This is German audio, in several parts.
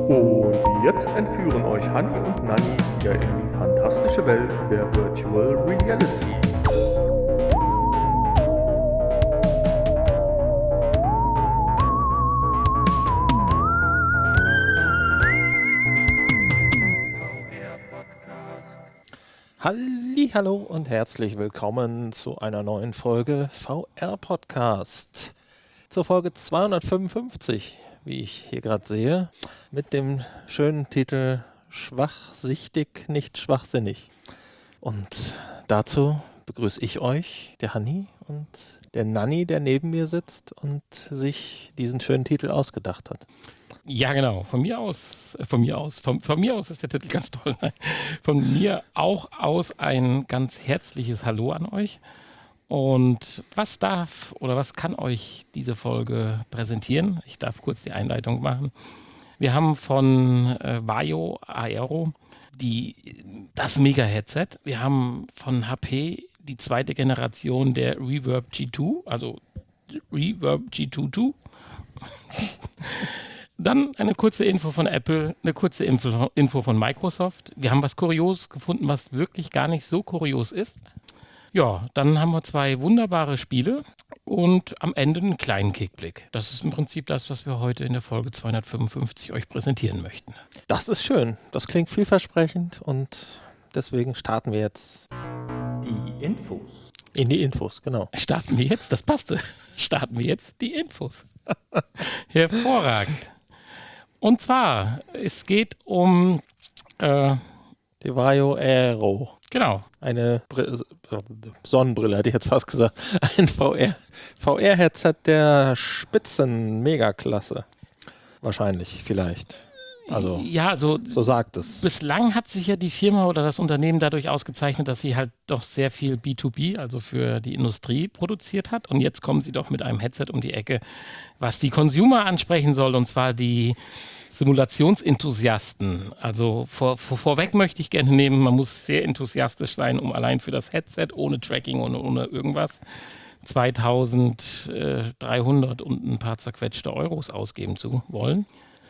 Und jetzt entführen euch Hanni und Nanni wieder in die fantastische Welt der Virtual Reality. Hallo und herzlich willkommen zu einer neuen Folge VR Podcast. Zur Folge 255, wie ich hier gerade sehe, mit dem schönen Titel Schwachsichtig, nicht schwachsinnig. Und dazu begrüße ich euch, der Hanni und der Nanni, der neben mir sitzt und sich diesen schönen Titel ausgedacht hat. Ja, genau. Von mir aus ist der Titel ganz toll. Von mir auch aus ein ganz herzliches Hallo an euch. Und was kann euch diese Folge präsentieren? Ich darf kurz die Einleitung machen. Wir haben von Vaio Aero das Mega-Headset. Wir haben von HP die zweite Generation der Reverb G2, also Reverb G2. Dann eine kurze Info von Apple, eine kurze Info von Microsoft. Wir haben was Kurioses gefunden, was wirklich gar nicht so kurios ist. Ja, dann haben wir zwei wunderbare Spiele und am Ende einen kleinen Kickblick. Das ist im Prinzip das, was wir heute in der Folge 255 euch präsentieren möchten. Das ist schön. Das klingt vielversprechend und deswegen starten wir jetzt Die Infos. in die Infos, genau. Starten wir jetzt? Das passte. Starten wir jetzt die Infos. Hervorragend. Und zwar, es geht um Die Vaio Aero. genau. Eine Sonnenbrille, hätte ich jetzt fast gesagt. Ein VR-Headset der Spitzen-Megaklasse. Wahrscheinlich, vielleicht. Also, Ja, also so sagt es. bislang hat sich ja die Firma oder das Unternehmen dadurch ausgezeichnet, dass sie halt doch sehr viel B2B, also für die Industrie, produziert hat. Und jetzt kommen sie doch mit einem Headset um die Ecke, was die Consumer ansprechen soll, und zwar die Simulationsenthusiasten. Also vorweg möchte ich gerne nehmen, man muss sehr enthusiastisch sein, um allein für das Headset ohne Tracking und ohne irgendwas 2.300 und ein paar zerquetschte Euros ausgeben zu wollen.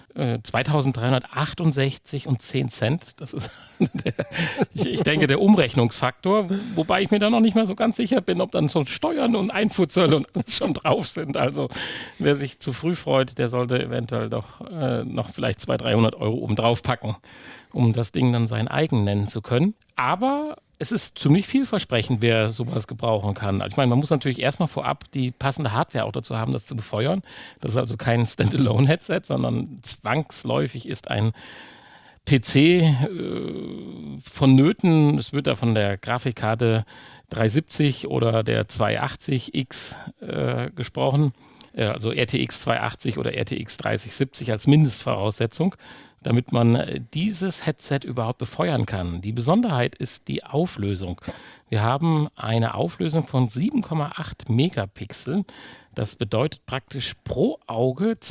2.368 und 10 Cent, das ist ich denke der Umrechnungsfaktor, wobei ich mir da noch nicht mal so ganz sicher bin, ob dann so Steuern und Einfuhrzölle und alles schon drauf sind. Also wer sich zu früh freut, der sollte eventuell doch noch vielleicht 200-300 Euro oben drauf packen, um das Ding dann sein eigen nennen zu können. Aber es ist ziemlich vielversprechend, wer sowas gebrauchen kann. Ich meine, man muss natürlich erstmal vorab die passende Hardware auch dazu haben, das zu befeuern. Das ist also kein Standalone-Headset, sondern zwangsläufig ist ein PC vonnöten. Es wird da von der Grafikkarte 370 oder der 280X gesprochen. Also RTX 280 oder RTX 3070 als Mindestvoraussetzung, damit man dieses Headset überhaupt befeuern kann. Die Besonderheit ist die Auflösung. Wir haben eine Auflösung von 7,8 Megapixel. Das bedeutet praktisch pro Auge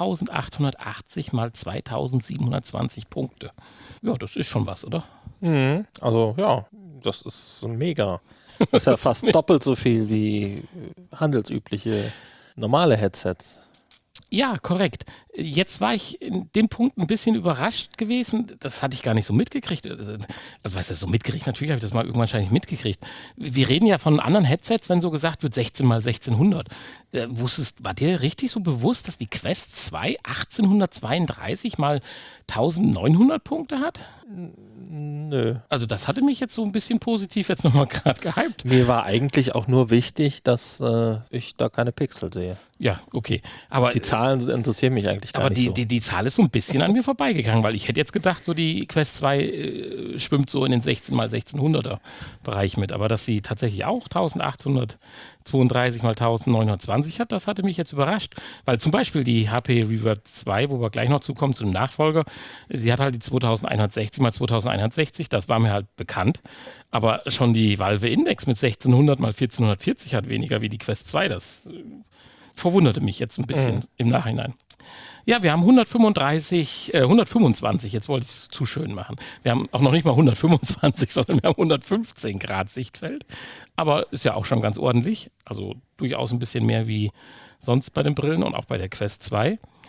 2880 mal 2720 Punkte. Ja, das ist schon was, oder? Also, ja, das ist mega. Das ist ja fast doppelt so viel wie handelsübliche normale Headsets. Ja, korrekt. Jetzt war ich in dem Punkt ein bisschen überrascht gewesen. Das hatte ich gar nicht so mitgekriegt. Also, was ist so mitgekriegt? Natürlich habe ich das mal irgendwann wahrscheinlich mitgekriegt. Wir reden ja von anderen Headsets, wenn so gesagt wird 16 mal 1600. War dir richtig so bewusst, dass die Quest 2 1832 mal 1900 Punkte hat? Nö. Also das hatte mich jetzt so ein bisschen positiv jetzt nochmal gerade gehypt. Mir war eigentlich auch nur wichtig, dass ich da keine Pixel sehe. Ja, okay. Aber Die Zahlen interessieren mich eigentlich gar Aber nicht so. die Zahl ist so ein bisschen an mir vorbeigegangen, weil ich hätte jetzt gedacht, so die Quest 2 schwimmt so in den 16 mal 1600er Bereich mit. Aber dass sie tatsächlich auch 1832 mal 1920 hat, das hatte mich jetzt überrascht. Weil zum Beispiel die HP Reverb 2, wo wir gleich noch zukommen, zu dem Nachfolger, sie hat halt die 2160 mal 2160, das war mir halt bekannt. Aber schon die Valve Index mit 1600 mal 1440 hat weniger wie die Quest 2. Das verwunderte mich jetzt ein bisschen im Nachhinein. Ja, wir haben 125, jetzt wollte ich es zu schön machen. Wir haben auch noch nicht mal 125, sondern wir haben 115 Grad Sichtfeld. Aber ist ja auch schon ganz ordentlich. Also durchaus ein bisschen mehr wie sonst bei den Brillen und auch bei der Quest 2.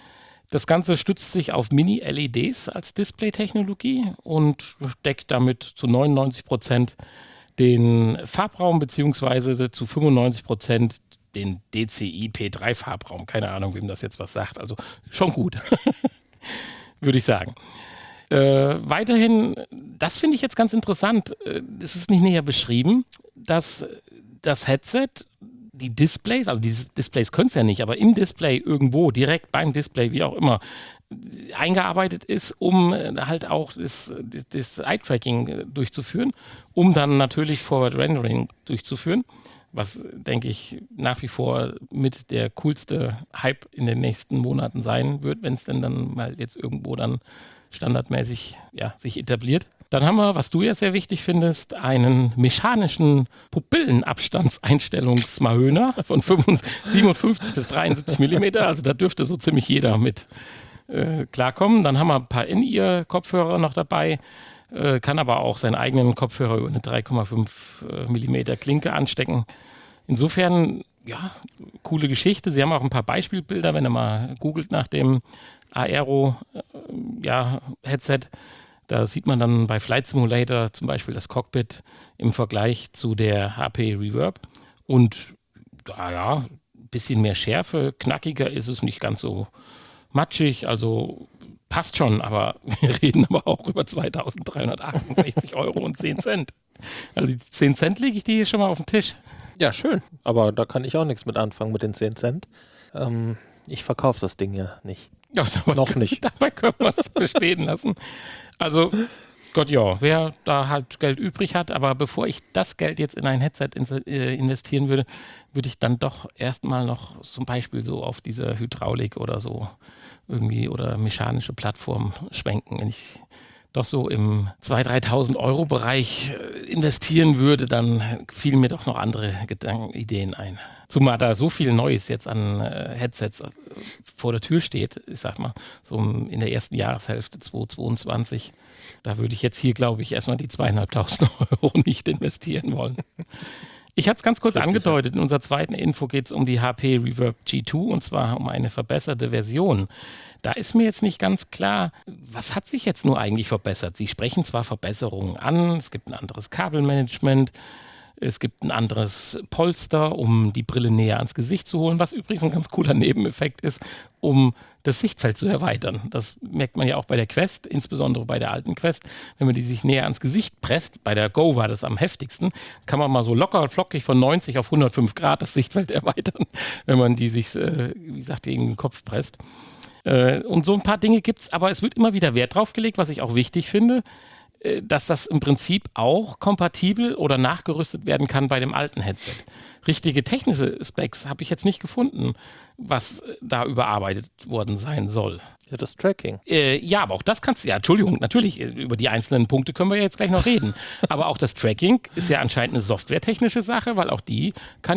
Das Ganze stützt sich auf Mini-LEDs als Display-Technologie und deckt damit zu 99% den Farbraum beziehungsweise zu 95% den DCI P3-Farbraum. Keine Ahnung, wem das jetzt was sagt. Also schon gut, würde ich sagen. Weiterhin, das finde ich jetzt ganz interessant, es ist nicht näher beschrieben, dass das Headset, die Displays, also diese Displays können es ja nicht, aber im Display irgendwo, direkt beim Display, wie auch immer, eingearbeitet ist, um halt auch das Eye-Tracking durchzuführen, um dann natürlich Forward Rendering durchzuführen, was, denke ich, nach wie vor mit der coolste Hype in den nächsten Monaten sein wird, wenn es denn dann mal jetzt irgendwo dann standardmäßig sich etabliert. Dann haben wir, was du ja sehr wichtig findest, einen mechanischen Pupillenabstandseinstellungsmahöner von 57 bis 73 mm. Also da dürfte so ziemlich jeder mit klarkommen. Dann haben wir ein paar In-Ear-Kopfhörer noch dabei, kann aber auch seinen eigenen Kopfhörer über eine 3,5 mm Klinke anstecken. Insofern, coole Geschichte. Sie haben auch ein paar Beispielbilder, wenn ihr mal googelt nach dem Aero Headset. Da sieht man dann bei Flight Simulator zum Beispiel das Cockpit im Vergleich zu der HP Reverb. Und ein bisschen mehr Schärfe, knackiger ist es, nicht ganz so matschig, also passt schon, aber wir reden aber auch über 2.368 Euro und 10 Cent. Also die 10 Cent lege ich dir hier schon mal auf den Tisch. Ja, schön. Aber da kann ich auch nichts mit anfangen mit den 10 Cent. Ich verkaufe das Ding ja nicht. Ja, noch nicht. Dabei können wir es bestehen lassen. Also, Gott, wer da halt Geld übrig hat, aber bevor ich das Geld jetzt in ein Headset investieren würde, würde ich dann doch erstmal noch zum Beispiel so auf diese Hydraulik oder so irgendwie oder mechanische Plattform schwenken. Wenn ich doch so im 2.000, 3.000 Euro Bereich investieren würde, dann fielen mir doch noch andere Ideen ein. Zumal da so viel Neues jetzt an Headsets vor der Tür steht, ich sag mal, so in der ersten Jahreshälfte 2022, da würde ich jetzt hier, glaube ich, erstmal die 2.500 Euro nicht investieren wollen. Ich hatte es ganz kurz angedeutet, in unserer zweiten Info geht es um die HP Reverb G2 und zwar um eine verbesserte Version. Da ist mir jetzt nicht ganz klar, was hat sich jetzt nur eigentlich verbessert? Sie sprechen zwar Verbesserungen an, es gibt ein anderes Kabelmanagement, es gibt ein anderes Polster, um die Brille näher ans Gesicht zu holen, was übrigens ein ganz cooler Nebeneffekt ist, um das Sichtfeld zu erweitern. Das merkt man ja auch bei der Quest, insbesondere bei der alten Quest. Wenn man die sich näher ans Gesicht presst, bei der Go war das am heftigsten, kann man mal so locker und flockig von 90 auf 105 Grad das Sichtfeld erweitern, wenn man die sich, wie gesagt, gegen den Kopf presst. Und so ein paar Dinge gibt es, aber es wird immer wieder Wert drauf gelegt, was ich auch wichtig finde, dass das im Prinzip auch kompatibel oder nachgerüstet werden kann bei dem alten Headset. Richtige technische Specs habe ich jetzt nicht gefunden, was da überarbeitet worden sein soll. Ja, das Tracking. Aber auch das kannst du, Entschuldigung, natürlich, über die einzelnen Punkte können wir jetzt gleich noch reden. Aber auch das Tracking ist ja anscheinend eine softwaretechnische Sache, weil auch die kann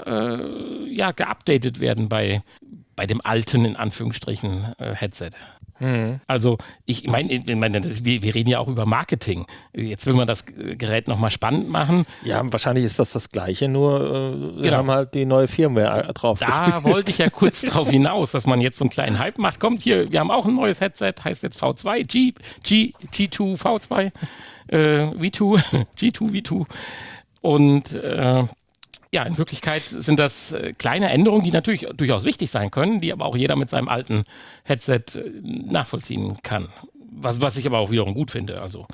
geupdatet werden bei dem alten, in Anführungsstrichen, Headset. Also ich meine, wir reden ja auch über Marketing. Jetzt will man das Gerät nochmal spannend machen. Ja, wahrscheinlich ist das Gleiche, nur wir haben halt die neue Firmware drauf gespielt. Da wollte ich ja kurz drauf hinaus, dass man jetzt so einen kleinen Hype macht. Kommt hier, wir haben auch ein neues Headset, heißt jetzt V2, G2, V2, V2, G2, V2 und in Wirklichkeit sind das kleine Änderungen, die natürlich durchaus wichtig sein können, die aber auch jeder mit seinem alten Headset nachvollziehen kann. Was ich aber auch wiederum gut finde. Also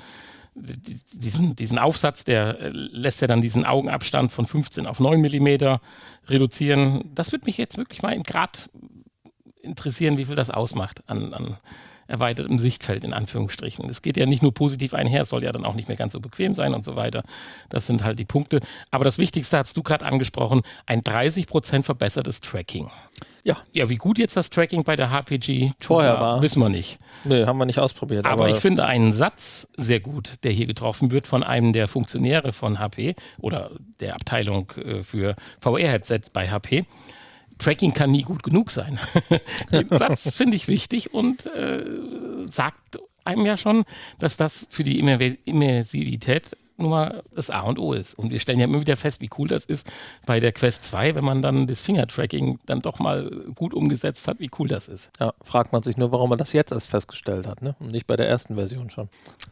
diesen Aufsatz, der lässt ja dann diesen Augenabstand von 15 auf 9 mm reduzieren. Das würde mich jetzt wirklich mal in Grad interessieren, wie viel das ausmacht an erweitertem Sichtfeld, in Anführungsstrichen. Es geht ja nicht nur positiv einher, es soll ja dann auch nicht mehr ganz so bequem sein und so weiter. Das sind halt die Punkte. Aber das Wichtigste hast du gerade angesprochen, ein 30% verbessertes Tracking. Ja, wie gut jetzt das Tracking bei der HPG vorher war, wissen wir nicht. Nee, haben wir nicht ausprobiert. Aber ich finde einen Satz sehr gut, der hier getroffen wird von einem der Funktionäre von HP oder der Abteilung für VR-Headsets bei HP. Tracking kann nie gut genug sein. Den Satz finde ich wichtig und sagt einem ja schon, dass das für die Immersivität nun mal das A und O ist. Und wir stellen ja immer wieder fest, wie cool das ist bei der Quest 2, wenn man dann das Finger-Tracking dann doch mal gut umgesetzt hat, wie cool das ist. Ja, fragt man sich nur, warum man das jetzt erst festgestellt hat, ne? Und nicht bei der ersten Version schon.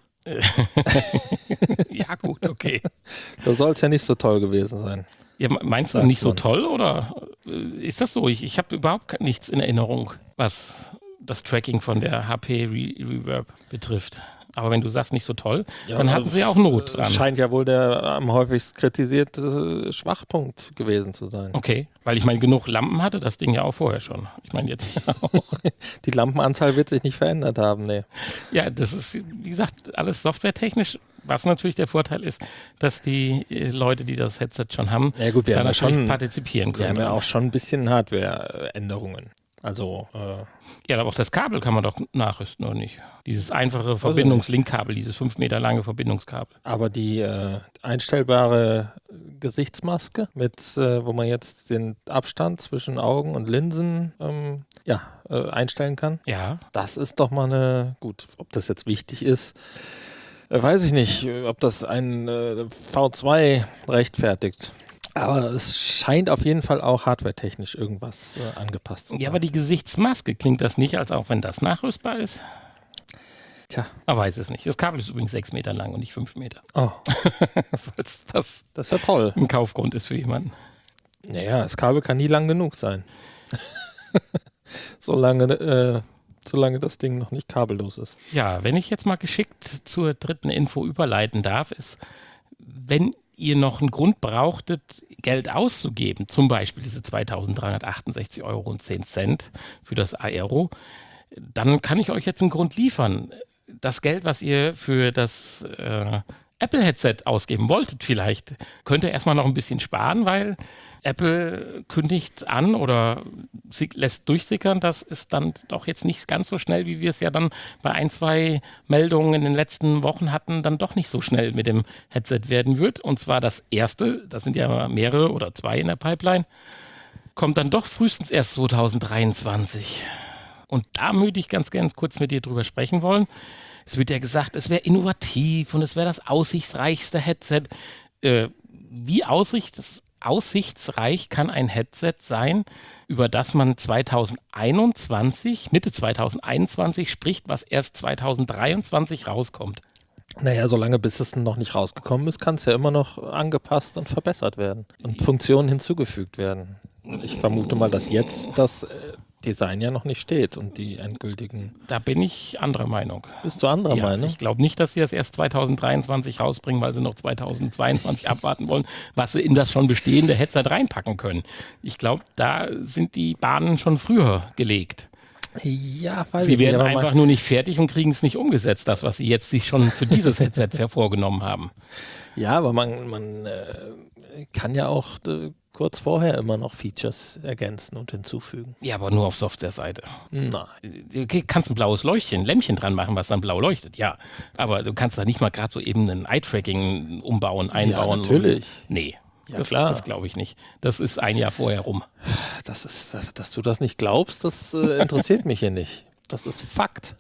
Ja, gut, okay. Da soll es ja nicht so toll gewesen sein. Ja, meinst du das nicht so toll oder ist das so? Ich habe überhaupt nichts in Erinnerung, was das Tracking von der HP Reverb betrifft. Aber wenn du sagst, nicht so toll, Ja, dann hatten sie auch Not dran. Scheint ja wohl der am häufigst kritisierte Schwachpunkt gewesen zu sein. Okay, weil ich meine, genug Lampen hatte das Ding ja auch vorher schon. Ich meine jetzt auch. Die Lampenanzahl wird sich nicht verändert haben, nee. Ja, das ist, wie gesagt, alles softwaretechnisch. Was natürlich der Vorteil ist, dass die Leute, die das Headset schon haben, Ja gut, wir da haben ja natürlich schon, partizipieren wir können. haben ja auch schon ein bisschen Hardware-Änderungen. Also, Ja, aber auch das Kabel kann man doch nachrüsten, oder nicht? Dieses einfache Verbindungslinkkabel, dieses 5 Meter lange Verbindungskabel. aber die einstellbare Gesichtsmaske, wo man jetzt den Abstand zwischen Augen und Linsen einstellen kann, Ja, das ist doch mal gut, ob das jetzt wichtig ist, weiß ich nicht, ob das ein V2 rechtfertigt. Aber es scheint auf jeden Fall auch hardwaretechnisch irgendwas angepasst zu sein. ja, aber die Gesichtsmaske, klingt das nicht, als auch wenn das nachrüstbar ist? Tja. Man weiß es nicht. Das Kabel ist übrigens 6 Meter lang und nicht 5 Meter. Oh, Falls das das ist ja toll. ein Kaufgrund ist für jemanden. Naja, das Kabel kann nie lang genug sein. solange das Ding noch nicht kabellos ist. Ja, wenn ich jetzt mal geschickt zur dritten Info überleiten darf, ist, wenn ihr noch einen Grund brauchtet, Geld auszugeben, zum Beispiel diese 2.368,10 € für das Aero, dann kann ich euch jetzt einen Grund liefern. Das Geld, was ihr für das Apple-Headset ausgeben wolltet vielleicht, könnt ihr erstmal noch ein bisschen sparen, weil Apple kündigt an oder lässt durchsickern, dass es dann doch jetzt nicht ganz so schnell, wie wir es ja dann bei 1-2 Meldungen in den letzten Wochen hatten, dann doch nicht so schnell mit dem Headset werden wird. Und zwar das erste, das sind ja mehrere oder 2 in der Pipeline, kommt dann doch frühestens erst 2023. Und da würde ich ganz gerne kurz mit dir drüber sprechen wollen. Es wird ja gesagt, es wäre innovativ und es wäre das aussichtsreichste Headset. Wie aussichtsreich kann ein Headset sein, über das man Mitte 2021 spricht, was erst 2023 rauskommt? Naja, solange bis es noch nicht rausgekommen ist, kann es ja immer noch angepasst und verbessert werden und Funktionen hinzugefügt werden. Ich vermute mal, dass jetzt das Design ja noch nicht steht und die endgültigen... Da bin ich anderer Meinung. Bist du anderer Meinung? Ich glaube nicht, dass sie das erst 2023 rausbringen, weil sie noch 2022 abwarten wollen, was sie in das schon bestehende Headset reinpacken können. Ich glaube, da sind die Bahnen schon früher gelegt. Ja, weiß Sie ich werden nicht, einfach nur nicht fertig und kriegen es nicht umgesetzt, das, was sie jetzt sich schon für dieses Headset vorgenommen haben. Ja, aber man kann ja auch kurz vorher immer noch Features ergänzen und hinzufügen. Ja, aber nur auf Software-Seite. Nein. Du kannst ein blaues Lämpchen dran machen, was dann blau leuchtet, ja. Aber du kannst da nicht mal gerade so eben ein Eye-Tracking umbauen, einbauen. Ja, natürlich. Nee, Ja, klar. Das glaube ich nicht. Das ist ein Jahr vorher rum. Dass du das nicht glaubst, das interessiert mich hier nicht. Das ist Fakt.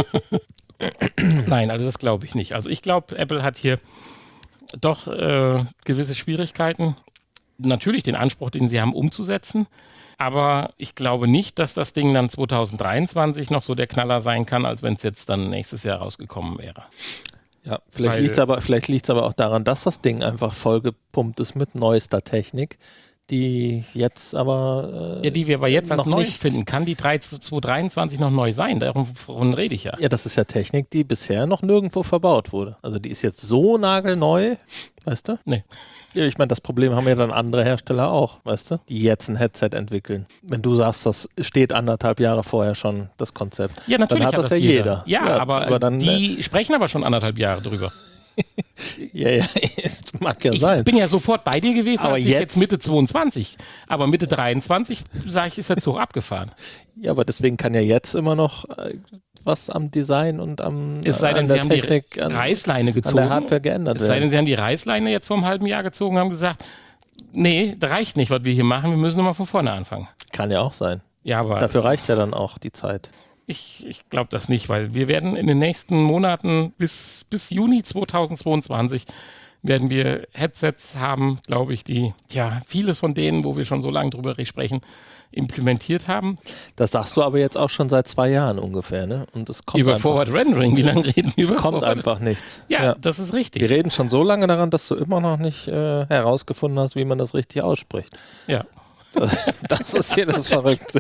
Nein, also das glaube ich nicht. Also ich glaube, Apple hat hier doch gewisse Schwierigkeiten. Natürlich den Anspruch, den sie haben, umzusetzen. Aber ich glaube nicht, dass das Ding dann 2023 noch so der Knaller sein kann, als wenn es jetzt dann nächstes Jahr rausgekommen wäre. Ja, vielleicht liegt es aber auch daran, dass das Ding einfach vollgepumpt ist mit neuester Technik, die jetzt aber die wir aber jetzt als noch neu nicht finden. Kann die 2023 noch neu sein? Davon rede ich ja. Ja, das ist ja Technik, die bisher noch nirgendwo verbaut wurde. Also die ist jetzt so nagelneu, weißt du? Nee. Ja, ich meine, das Problem haben ja dann andere Hersteller auch, weißt du? Die jetzt ein Headset entwickeln. Wenn du sagst, das steht 1,5 Jahre vorher schon, das Konzept. Ja, natürlich dann hat das ja jeder. Ja, aber dann, die sprechen aber schon 1,5 Jahre drüber. Ja, es mag ja sein. Ich bin ja sofort bei dir gewesen, Aber als ich jetzt Mitte 22. Aber Mitte 23, sage ich, ist der Zug abgefahren. Ja, aber deswegen kann ja jetzt immer noch was am Design und Es sei denn, an sie der haben Technik, die Reißleine gezogen. an der Hardware geändert Es sei denn, werden. sie haben die Reißleine jetzt vor einem halben Jahr gezogen und haben gesagt, nee, das reicht nicht, was wir hier machen, wir müssen nochmal von vorne anfangen. Kann ja auch sein. Ja, aber Dafür reicht ja dann auch die Zeit. ich glaube das nicht, weil wir werden in den nächsten Monaten bis Juni 2022 werden wir Headsets haben, glaube ich, die vieles von denen, wo wir schon so lange drüber sprechen, implementiert haben. Das sagst du aber jetzt auch schon seit 2 Jahren ungefähr, ne? Und es kommt Über einfach, Forward Rendering, wie lange reden wir es über kommt Forward? einfach nichts. Ja, das ist richtig. Wir reden schon so lange daran, dass du immer noch nicht herausgefunden hast, wie man das richtig ausspricht. Ja. Das ist hier das Verrückte.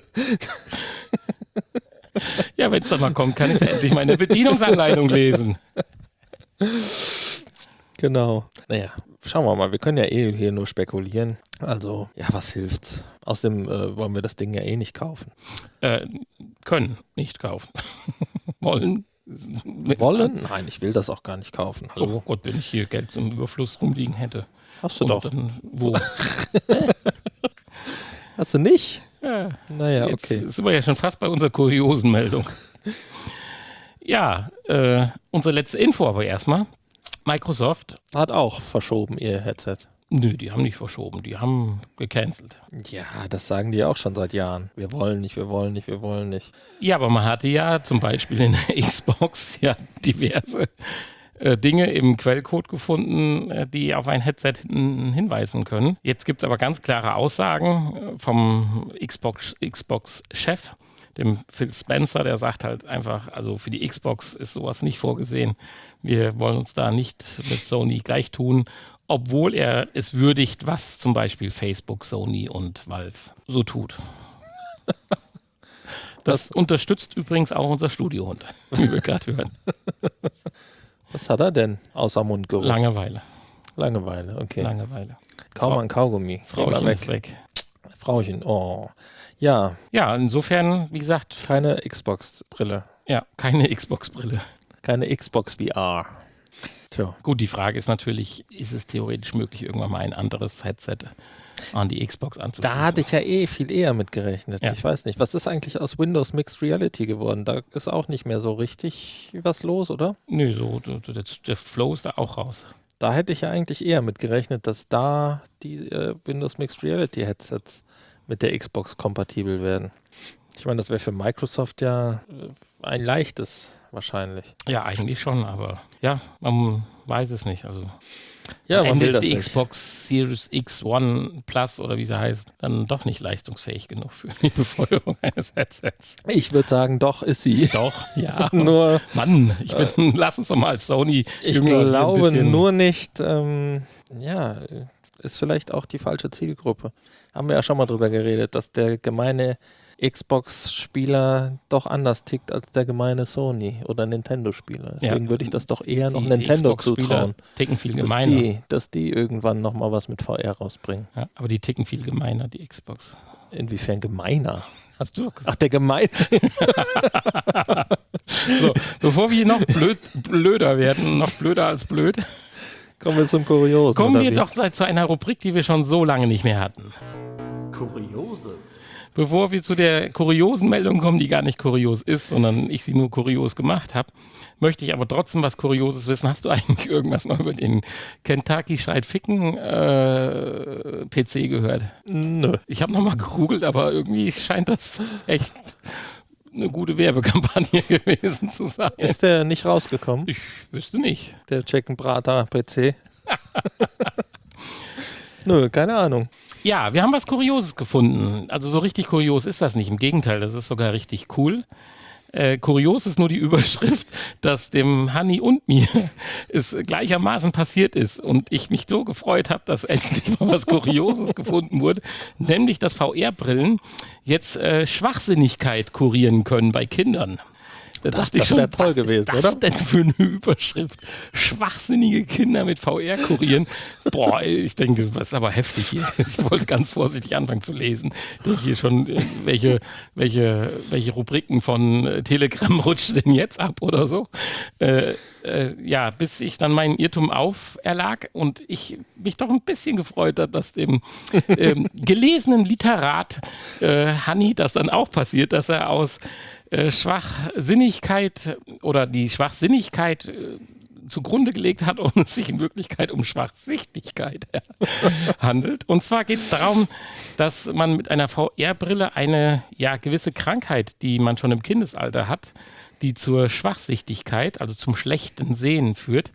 Ja, wenn es dann mal kommt, kann ich endlich meine Bedienungsanleitung lesen. Genau. Naja, schauen wir mal. Wir können ja hier nur spekulieren. Also, ja, was hilft's? Außerdem wollen wir das Ding ja nicht kaufen. Können, nicht kaufen. Wollen. Wollen? Nein, ich will das auch gar nicht kaufen. Hallo? Oh Gott, wenn ich hier Geld zum Überfluss rumliegen hätte. Hast du Und doch. Dann, wo? Hast du nicht? Ja. Naja, Jetzt okay. sind wir ja schon fast bei unserer kuriosen Meldung. Ja, unsere letzte Info aber erstmal. Microsoft, Hat auch verschoben, ihr Headset. nö, die haben nicht verschoben, die haben gecancelt. Ja, das sagen die auch schon seit Jahren. Wir wollen nicht, wir wollen nicht, wir wollen nicht. Ja, aber man hatte ja zum Beispiel in der Xbox ja diverse Dinge im Quellcode gefunden, die auf ein Headset hinweisen können. Jetzt gibt es aber ganz klare Aussagen vom Xbox-Chef, dem Phil Spencer, der sagt halt einfach, also für die Xbox ist sowas nicht vorgesehen. Wir wollen uns da nicht mit Sony gleich tun, obwohl er es würdigt, was zum Beispiel Facebook, Sony und Valve so tut. Das unterstützt übrigens auch unser Studiohund, wie wir gerade hören. Was hat er denn außer Mundgeruch? Langeweile. Langeweile, okay. Langeweile. Kaum ein Kaugummi. Geh mal Frauchen weg. ist weg. Frauchen, oh. Ja, Ja, insofern, wie gesagt, keine Xbox-Brille. ja, keine Xbox-Brille. Keine Xbox VR. Tja. Gut, die Frage ist natürlich, ist es theoretisch möglich, irgendwann mal ein anderes Headset an die Xbox anzuschließen? Da hatte ich ja viel eher mit gerechnet. Ja. Ich weiß nicht, was ist eigentlich aus Windows Mixed Reality geworden? Da ist auch nicht mehr so richtig was los, oder? Nö, so, der Flow ist da auch raus. Da hätte ich ja eigentlich eher mit gerechnet, dass da die Windows Mixed Reality Headsets mit der Xbox kompatibel werden. Ich meine, das wäre für Microsoft ja ein leichtes wahrscheinlich. Ja, eigentlich schon, aber ja, man weiß es nicht. Also Ja, am man Ende will ist das die nicht. Xbox Series X One Plus oder wie sie heißt, dann doch nicht leistungsfähig genug für die Befeuerung eines Headsets. Ich würde sagen, doch ist sie. Doch, ja. Nur, Mann, lass uns doch mal als Sony ich irgendwie ein glaube bisschen- nur nicht, ist vielleicht auch die falsche Zielgruppe. Haben wir ja schon mal drüber geredet, dass der gemeine Xbox-Spieler doch anders tickt als der gemeine Sony- oder Nintendo-Spieler. Deswegen würde ich das doch eher noch die Nintendo Xbox-Spieler zutrauen, ticken viel gemeiner. dass die irgendwann nochmal was mit VR rausbringen. Ja, aber die ticken viel gemeiner, die Xbox. Inwiefern gemeiner? Hast du doch gesagt. Ach, der gemeine. So, bevor wir noch blöder werden, noch blöder als blöd, Kommen wir zum Kuriosen. kommen oder wir wie? doch zu einer Rubrik, die wir schon so lange nicht mehr hatten. Kurioses. Bevor wir zu der kuriosen Meldung kommen, die gar nicht kurios ist, sondern ich sie nur kurios gemacht habe, möchte ich aber trotzdem was Kurioses wissen. Hast du eigentlich irgendwas mal über den Kentucky Fried Chicken PC gehört? Nö. Ich habe nochmal gegoogelt, aber irgendwie scheint das echt eine gute Werbekampagne gewesen zu sein. Ist der nicht rausgekommen, Ich wüsste nicht. der Chicken Brater PC? Nö, keine Ahnung. Ja, wir haben was Kurioses gefunden. Also so richtig kurios ist das nicht. Im Gegenteil, das ist sogar richtig cool. Kurios ist nur die Überschrift, dass dem Hanni und mir es gleichermaßen passiert ist und ich mich so gefreut habe, dass endlich mal was Kurioses gefunden wurde, nämlich dass VR-Brillen jetzt Schwachsinnigkeit kurieren können bei Kindern. Da dachte ich das schon, wäre toll was gewesen, ist das oder? denn für eine Überschrift? Schwachsinnige Kinder mit VR kurieren. Boah, ey, ich denke, das ist aber heftig hier. Ich wollte ganz vorsichtig anfangen zu lesen. Ich denke hier schon, welche Rubriken von Telegram rutscht denn jetzt ab oder so. Ja, bis ich dann meinen Irrtum auferlag und ich mich doch ein bisschen gefreut habe, dass dem gelesenen Literat Hanni das dann auch passiert, dass er aus Schwachsinnigkeit oder die Schwachsinnigkeit zugrunde gelegt hat und es sich in Wirklichkeit um Schwachsichtigkeit handelt. Und zwar geht es darum, dass man mit einer VR-Brille eine gewisse Krankheit, die man schon im Kindesalter hat, die zur Schwachsichtigkeit, also zum schlechten Sehen führt,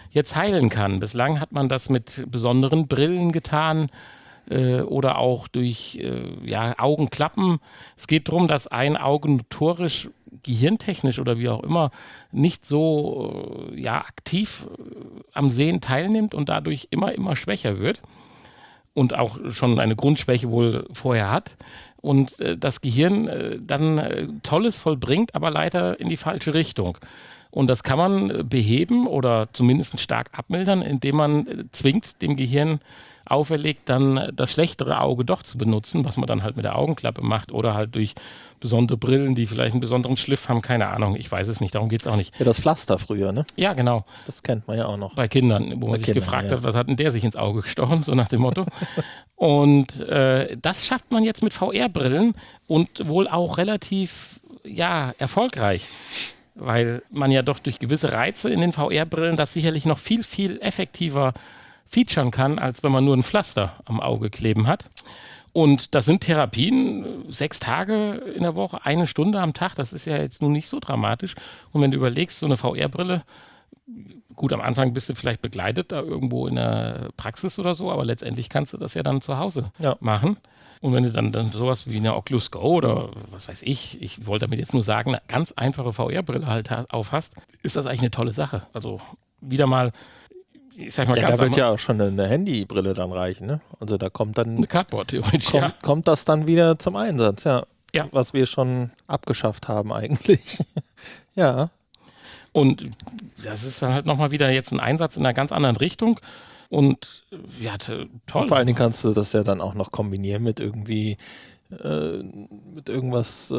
jetzt heilen kann. Bislang hat man das mit besonderen Brillen getan oder auch durch Augenklappen. Es geht darum, dass ein Auge motorisch, gehirntechnisch oder wie auch immer nicht so aktiv am Sehen teilnimmt und dadurch immer schwächer wird und auch schon eine Grundschwäche wohl vorher hat. Und das Gehirn dann Tolles vollbringt, aber leider in die falsche Richtung. Und das kann man beheben oder zumindest stark abmildern, indem man zwingt, dem Gehirn auferlegt, dann das schlechtere Auge doch zu benutzen, was man dann halt mit der Augenklappe macht oder halt durch besondere Brillen, die vielleicht einen besonderen Schliff haben, keine Ahnung, ich weiß es nicht, darum geht es auch nicht. Ja, das Pflaster früher, ne? Ja, genau. Das kennt man ja auch noch. Bei Kindern, wo man sich gefragt hat, was hat denn der sich ins Auge gestochen, so nach dem Motto. Und das schafft man jetzt mit VR-Brillen und wohl auch relativ, erfolgreich. Weil man ja doch durch gewisse Reize in den VR-Brillen das sicherlich noch viel, viel effektiver featuren kann, als wenn man nur ein Pflaster am Auge kleben hat. Und das sind Therapien, 6 Tage in der Woche, 1 Stunde am Tag, das ist ja jetzt nun nicht so dramatisch. Und wenn du überlegst, so eine VR-Brille, gut, am Anfang bist du vielleicht begleitet da irgendwo in der Praxis oder so, aber letztendlich kannst du das ja dann zu Hause machen. Und wenn du dann sowas wie eine Oculus Go oder was weiß ich wollte damit jetzt nur sagen, eine ganz einfache VR-Brille halt aufhast, ist das eigentlich eine tolle Sache. Also wieder mal, ich sag mal ja, ganz da wird ja auch schon eine Handybrille dann reichen, ne? Also da kommt dann eine Cardboard theoretisch, kommt das dann wieder zum Einsatz, Ja. Was wir schon abgeschafft haben eigentlich. Ja. Und das ist dann halt nochmal wieder jetzt ein Einsatz in einer ganz anderen Richtung. Und toll. Und vor allen Dingen kannst du das ja dann auch noch kombinieren mit irgendwie mit irgendwas,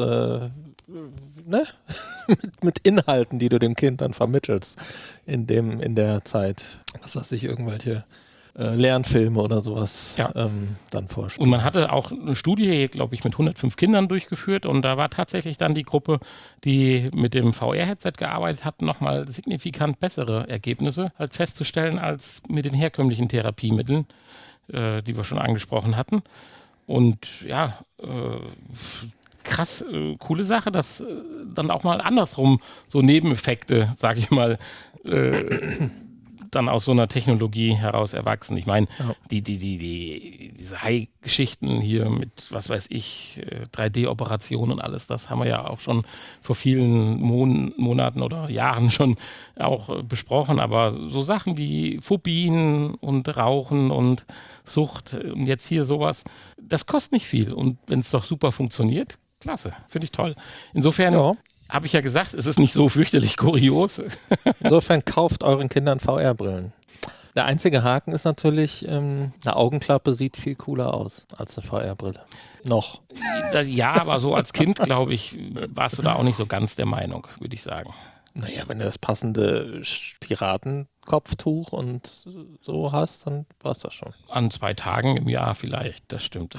mit Inhalten, die du dem Kind dann vermittelst in der Zeit. Was weiß ich, irgendwelche Lernfilme oder sowas dann vorspielen. Und man hatte auch eine Studie, glaube ich, mit 105 Kindern durchgeführt und da war tatsächlich dann die Gruppe, die mit dem VR-Headset gearbeitet hat, nochmal signifikant bessere Ergebnisse halt festzustellen als mit den herkömmlichen Therapiemitteln, die wir schon angesprochen hatten. Und krass, coole Sache, dass dann auch mal andersrum so Nebeneffekte, sage ich mal, dann aus so einer Technologie heraus erwachsen. Ich meine, diese High-Geschichten hier mit, was weiß ich, 3D-Operationen und alles, das haben wir ja auch schon vor vielen Monaten oder Jahren schon auch besprochen. Aber so Sachen wie Phobien und Rauchen und Sucht und jetzt hier sowas, das kostet nicht viel. Und wenn es doch super funktioniert, klasse, finde ich toll. Insofern habe ich ja gesagt, es ist nicht so fürchterlich kurios. Insofern kauft euren Kindern VR-Brillen. Der einzige Haken ist natürlich, eine Augenklappe sieht viel cooler aus als eine VR-Brille. Noch. Ja, aber so als Kind, glaube ich, warst du da auch nicht so ganz der Meinung, würde ich sagen. Naja, wenn du das passende Piratenkopftuch und so hast, dann war es das schon. An 2 Tagen im Jahr vielleicht, das stimmt.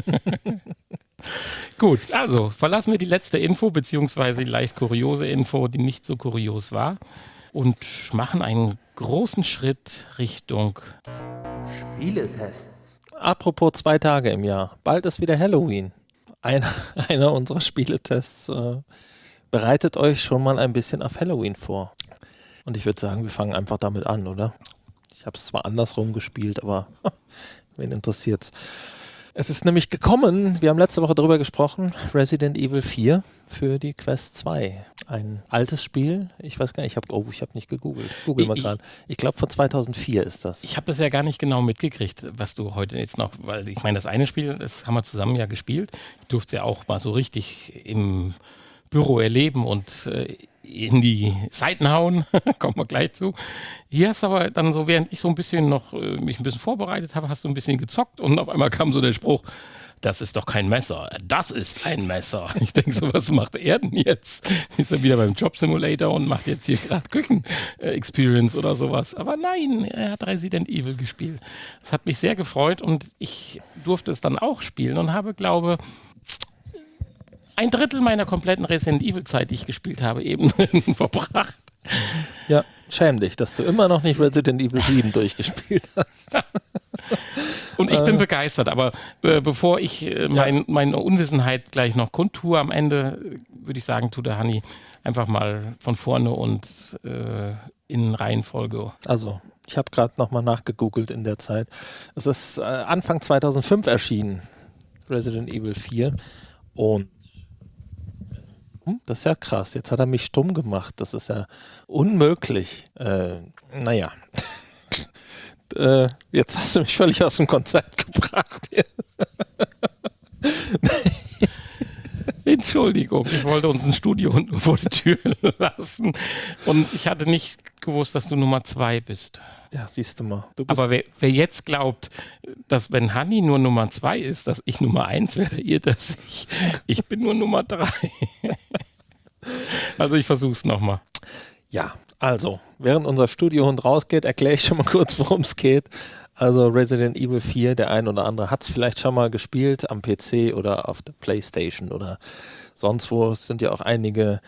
Gut, also verlassen wir die letzte Info, beziehungsweise die leicht kuriose Info, die nicht so kurios war, und machen einen großen Schritt Richtung Spieletests. Apropos 2 Tage im Jahr, bald ist wieder Halloween. Einer unserer Spieletests bereitet euch schon mal ein bisschen auf Halloween vor. Und ich würde sagen, wir fangen einfach damit an, oder? Ich habe es zwar andersrum gespielt, aber wen interessiert's? Es ist nämlich gekommen, wir haben letzte Woche darüber gesprochen, Resident Evil 4 für die Quest 2. Ein altes Spiel, ich weiß gar nicht, ich habe nicht gegoogelt. Google mal gerade. Ich glaube von 2004 ist das. Ich habe das ja gar nicht genau mitgekriegt, was du heute jetzt noch, weil ich meine, das eine Spiel, das haben wir zusammen ja gespielt. Ich durfte es ja auch mal so richtig im Büro erleben und in die Seiten hauen, kommt man gleich zu. Hier hast du aber dann so, während ich so ein bisschen noch mich ein bisschen vorbereitet habe, hast du ein bisschen gezockt und auf einmal kam so der Spruch, das ist doch kein Messer, das ist ein Messer. Ich denke so, was macht er denn jetzt? Ist er wieder beim Job Simulator und macht jetzt hier gerade Küchen-Experience oder sowas. Aber nein, er hat Resident Evil gespielt. Das hat mich sehr gefreut und ich durfte es dann auch spielen und habe, glaube 1/3 meiner kompletten Resident Evil-Zeit, die ich gespielt habe, eben verbracht. Ja, schäm dich, dass du immer noch nicht Resident Evil 7 durchgespielt hast. Und ich bin begeistert, aber bevor ich meine Unwissenheit gleich noch kundtue am Ende, würde ich sagen, tut der Hanni einfach mal von vorne und in Reihenfolge. Also, ich habe gerade nochmal nachgegoogelt in der Zeit. Es ist Anfang 2005 erschienen, Resident Evil 4. Und das ist ja krass. Jetzt hat er mich stumm gemacht. Das ist ja unmöglich. Naja. Jetzt hast du mich völlig aus dem Konzept gebracht. Entschuldigung, ich wollte uns ein Studio unten vor die Tür lassen. Und ich hatte nicht gewusst, dass du Nummer 2 bist. Ja, siehst du mal. Du bist Aber wer jetzt glaubt, dass wenn Hanni nur Nummer 2 ist, dass ich Nummer 1 werde, irrt er sich. Ich bin nur Nummer 3. Also ich versuch's nochmal. Ja, also, während unser Studiohund rausgeht, erkläre ich schon mal kurz, worum es geht. Also Resident Evil 4, der ein oder andere hat es vielleicht schon mal gespielt am PC oder auf der Playstation oder sonst wo. Es sind ja auch einige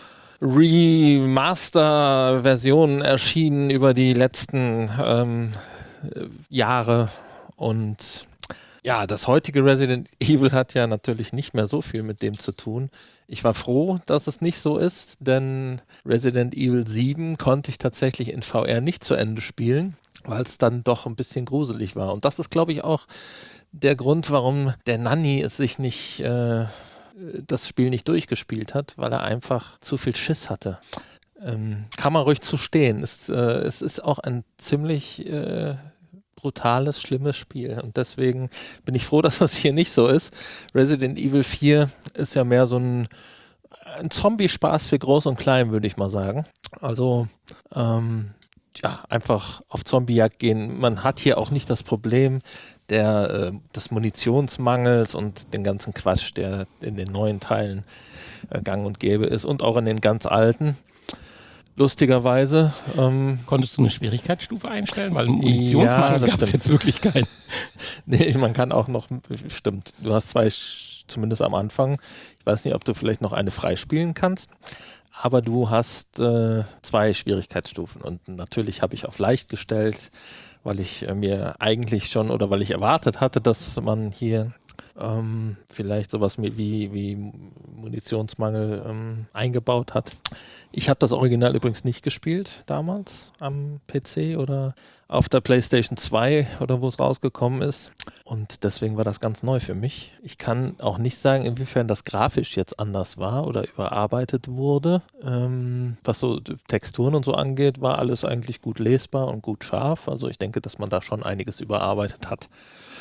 Remaster-Versionen erschienen über die letzten Jahre. Und ja, das heutige Resident Evil hat ja natürlich nicht mehr so viel mit dem zu tun. Ich war froh, dass es nicht so ist, denn Resident Evil 7 konnte ich tatsächlich in VR nicht zu Ende spielen, weil es dann doch ein bisschen gruselig war. Und das ist, glaube ich, auch der Grund, warum der Nanni es sich nicht, das Spiel nicht durchgespielt hat, weil er einfach zu viel Schiss hatte. Kann man ruhig zu stehen. Es ist auch ein ziemlich brutales, schlimmes Spiel. Und deswegen bin ich froh, dass das hier nicht so ist. Resident Evil 4 ist ja mehr so ein Zombie-Spaß für Groß und Klein, würde ich mal sagen. Also, ja, einfach auf Zombiejagd gehen. Man hat hier auch nicht das Problem des Munitionsmangels und den ganzen Quatsch, der in den neuen Teilen gang und gäbe ist und auch in den ganz alten. Lustigerweise. Konntest du eine Schwierigkeitsstufe einstellen? Weil Munitionsmangel gab es jetzt wirklich keinen. Nee, man kann auch noch, stimmt, du hast 2, zumindest am Anfang. Ich weiß nicht, ob du vielleicht noch eine freispielen kannst, aber du hast 2 Schwierigkeitsstufen und natürlich habe ich auf leicht gestellt, weil ich mir eigentlich schon oder weil ich erwartet hatte, dass man hier vielleicht sowas wie Munitionsmangel eingebaut hat. Ich habe das Original übrigens nicht gespielt damals am PC oder auf der PlayStation 2 oder wo es rausgekommen ist. Und deswegen war das ganz neu für mich. Ich kann auch nicht sagen, inwiefern das grafisch jetzt anders war oder überarbeitet wurde. Was so Texturen und so angeht, war alles eigentlich gut lesbar und gut scharf. Also ich denke, dass man da schon einiges überarbeitet hat.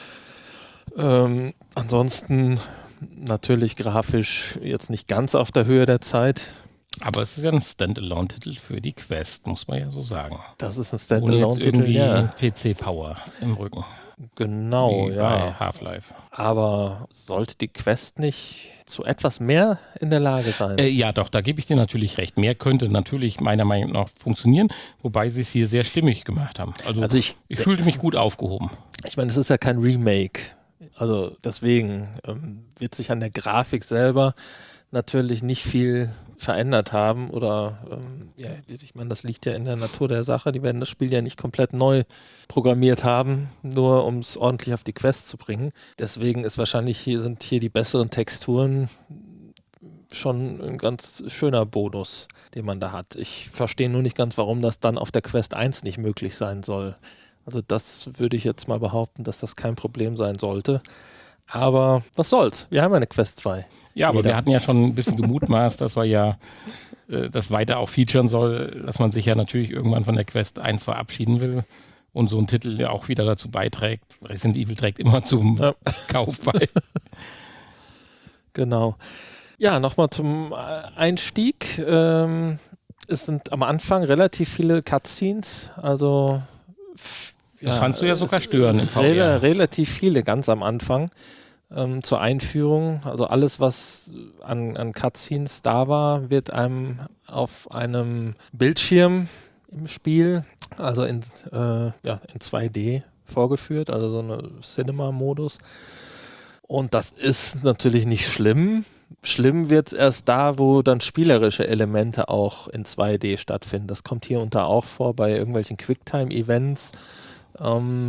Ansonsten natürlich grafisch jetzt nicht ganz auf der Höhe der Zeit. Aber es ist ja ein Standalone-Titel für die Quest, muss man ja so sagen. Das ist ein Ohne jetzt Standalone-Titel, irgendwie ja. PC-Power im Rücken. Genau, Wie ja. bei Half-Life. Aber sollte die Quest nicht zu etwas mehr in der Lage sein? Ja, doch, da gebe ich dir natürlich recht. Mehr könnte natürlich meiner Meinung nach funktionieren, wobei sie es hier sehr stimmig gemacht haben. Also ich fühlte mich gut aufgehoben. Ich meine, es ist ja kein Remake. Also deswegen wird sich an der Grafik selber natürlich nicht viel verändert haben oder ja, ich meine, das liegt ja in der Natur der Sache. Die werden das Spiel ja nicht komplett neu programmiert haben, nur um es ordentlich auf die Quest zu bringen. Deswegen ist wahrscheinlich sind hier die besseren Texturen schon ein ganz schöner Bonus, den man da hat. Ich verstehe nur nicht ganz, warum das dann auf der Quest 1 nicht möglich sein soll. Also das würde ich jetzt mal behaupten, dass das kein Problem sein sollte. Aber was soll's? Wir haben eine Quest 2. Ja, aber wir hatten ja schon ein bisschen gemutmaßt, dass wir ja das weiter auch featuren soll, dass man sich ja natürlich irgendwann von der Quest 1 verabschieden will und so ein Titel, der auch wieder dazu beiträgt. Resident Evil trägt immer zum Kauf bei. Genau. Ja, nochmal zum Einstieg. Es sind am Anfang relativ viele Cutscenes, also das fandst du ja sogar stören im VR. Relativ viele ganz am Anfang zur Einführung. Also alles, was an Cutscenes da war, wird einem auf einem Bildschirm im Spiel, also in 2D vorgeführt, also so eine Cinema-Modus. Und das ist natürlich nicht schlimm. Schlimm wird es erst da, wo dann spielerische Elemente auch in 2D stattfinden. Das kommt hier und da auch vor bei irgendwelchen Quicktime-Events.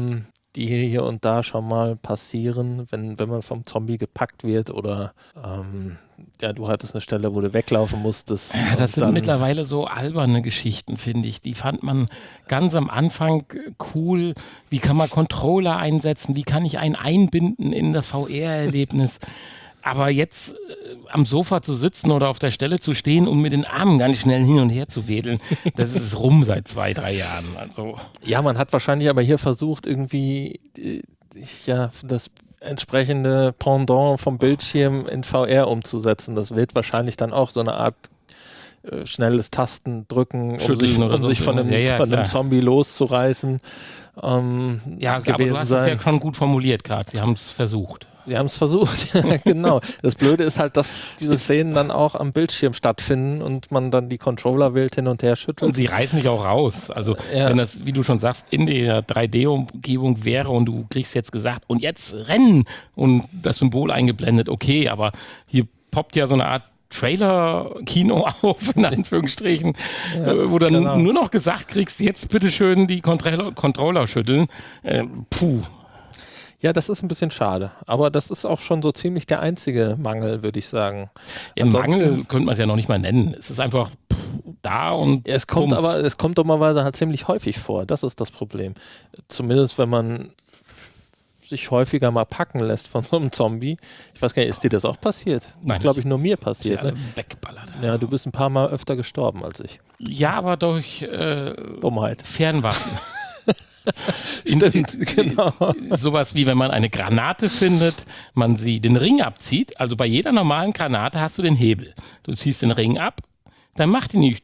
die hier und da schon mal passieren, wenn man vom Zombie gepackt wird oder du hattest eine Stelle, wo du weglaufen musstest. Ja, das sind mittlerweile so alberne Geschichten, finde ich. Die fand man ganz am Anfang cool. Wie kann man Controller einsetzen? Wie kann ich einen einbinden in das VR-Erlebnis? Aber jetzt am Sofa zu sitzen oder auf der Stelle zu stehen und mit den Armen ganz schnell hin und her zu wedeln, das ist rum seit 2-3 Jahren. Also. Ja, man hat wahrscheinlich aber hier versucht, irgendwie das entsprechende Pendant vom Bildschirm in VR umzusetzen. Das wird wahrscheinlich dann auch so eine Art schnelles Tasten drücken, um sich von einem Zombie loszureißen. Ja, aber du hast es ja schon gut formuliert gerade. Sie haben es versucht. Sie haben es versucht, genau. Das Blöde ist halt, dass diese Szenen dann auch am Bildschirm stattfinden und man dann die Controller wild hin und her schüttelt. Und sie reißen dich auch raus. Also wenn das, wie du schon sagst, in der 3D-Umgebung wäre und du kriegst jetzt gesagt, und jetzt rennen und das Symbol eingeblendet, okay, aber hier poppt ja so eine Art Trailer-Kino auf, in Anführungsstrichen, wo dann nur noch gesagt kriegst, jetzt bitteschön die Controller schütteln. Puh. Ja, das ist ein bisschen schade. Aber das ist auch schon so ziemlich der einzige Mangel, würde ich sagen. Ja, Mangel könnte man es ja noch nicht mal nennen. Es ist einfach da und es kommt dummerweise halt ziemlich häufig vor. Das ist das Problem. Zumindest, wenn man sich häufiger mal packen lässt von so einem Zombie. Ich weiß gar nicht, ist dir das auch passiert? Nein. Das ist, glaube ich, nur mir passiert. Ne? Wegballert. Ja, du bist ein paar Mal öfter gestorben als ich. Ja, aber durch Dummheit. Fernwaffen. Stimmt, genau. Sowas wie, wenn man eine Granate findet, man sie den Ring abzieht. Also bei jeder normalen Granate hast du den Hebel. Du ziehst den Ring ab, dann macht die nicht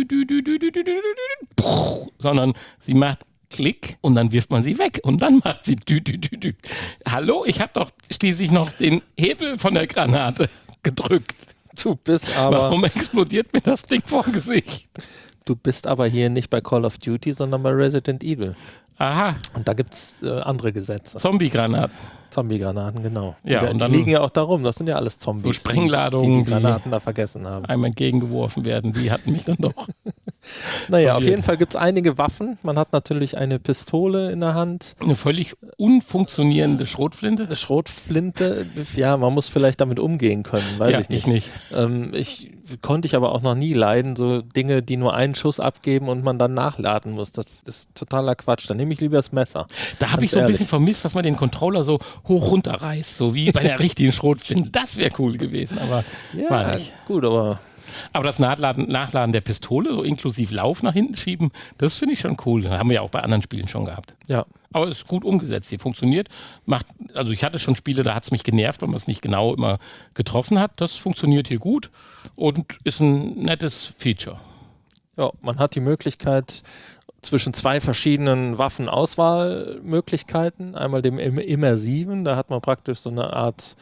sondern sie macht Klick und dann wirft man sie weg und dann macht sie Hallo, ich habe doch schließlich noch den Hebel von der Granate gedrückt. Du bist aber... Warum explodiert mir das Ding vor Gesicht? Du bist aber hier nicht bei Call of Duty, sondern bei Resident Evil. Aha. Und da gibt es andere Gesetze. Zombie-Granaten, genau. Ja, die liegen ja auch da rum. Das sind ja alles Zombies, so Sprengladungen, die Granaten da vergessen haben. Einmal entgegengeworfen werden. Die hatten mich dann doch. Naja, auf jeden Fall gibt es einige Waffen. Man hat natürlich eine Pistole in der Hand. Eine völlig unfunktionierende Schrotflinte. Eine Schrotflinte, ja, man muss vielleicht damit umgehen können, weiß ich nicht. Konnte ich aber auch noch nie leiden, so Dinge, die nur einen Schuss abgeben und man dann nachladen muss. Das ist totaler Quatsch. Dann nehme ich lieber das Messer. Da habe ich so ein bisschen vermisst, dass man den Controller so hoch runterreißt, so wie bei der richtigen Schrotflinte. Das wäre cool gewesen, aber war nicht. Gut, aber das Nachladen der Pistole, so inklusive Lauf nach hinten schieben, das finde ich schon cool. Das haben wir ja auch bei anderen Spielen schon gehabt. Ja. Aber es ist gut umgesetzt, hier funktioniert. Also ich hatte schon Spiele, da hat es mich genervt, weil man es nicht genau immer getroffen hat. Das funktioniert hier gut und ist ein nettes Feature. Ja, man hat die Möglichkeit zwischen zwei verschiedenen Waffenauswahlmöglichkeiten. Einmal dem Immersiven, da hat man praktisch so eine Art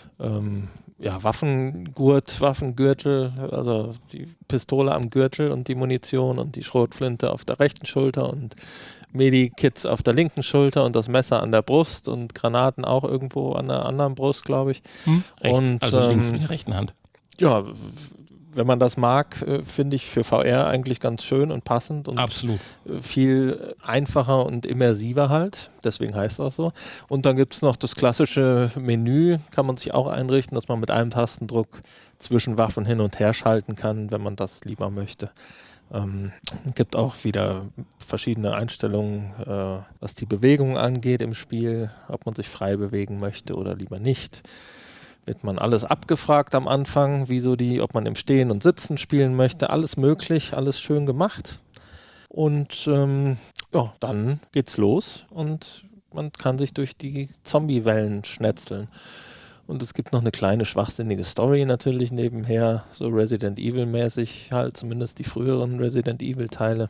Waffengürtel, also die Pistole am Gürtel und die Munition und die Schrotflinte auf der rechten Schulter und Medikits auf der linken Schulter und das Messer an der Brust und Granaten auch irgendwo an der anderen Brust, glaube ich. Und, also links mit der rechten Hand. Ja, wenn man das mag, finde ich für VR eigentlich ganz schön und passend und absolut viel einfacher und immersiver halt. Deswegen heißt es auch so. Und dann gibt es noch das klassische Menü, kann man sich auch einrichten, dass man mit einem Tastendruck zwischen Waffen hin und her schalten kann, wenn man das lieber möchte. Gibt auch wieder verschiedene Einstellungen, was die Bewegung angeht im Spiel, ob man sich frei bewegen möchte oder lieber nicht. Wird man alles abgefragt am Anfang, ob man im Stehen und Sitzen spielen möchte, alles möglich, alles schön gemacht. Und dann geht's los und man kann sich durch die Zombie-Wellen schnetzeln. Und es gibt noch eine kleine schwachsinnige Story natürlich nebenher, so Resident Evil-mäßig halt, zumindest die früheren Resident Evil-Teile.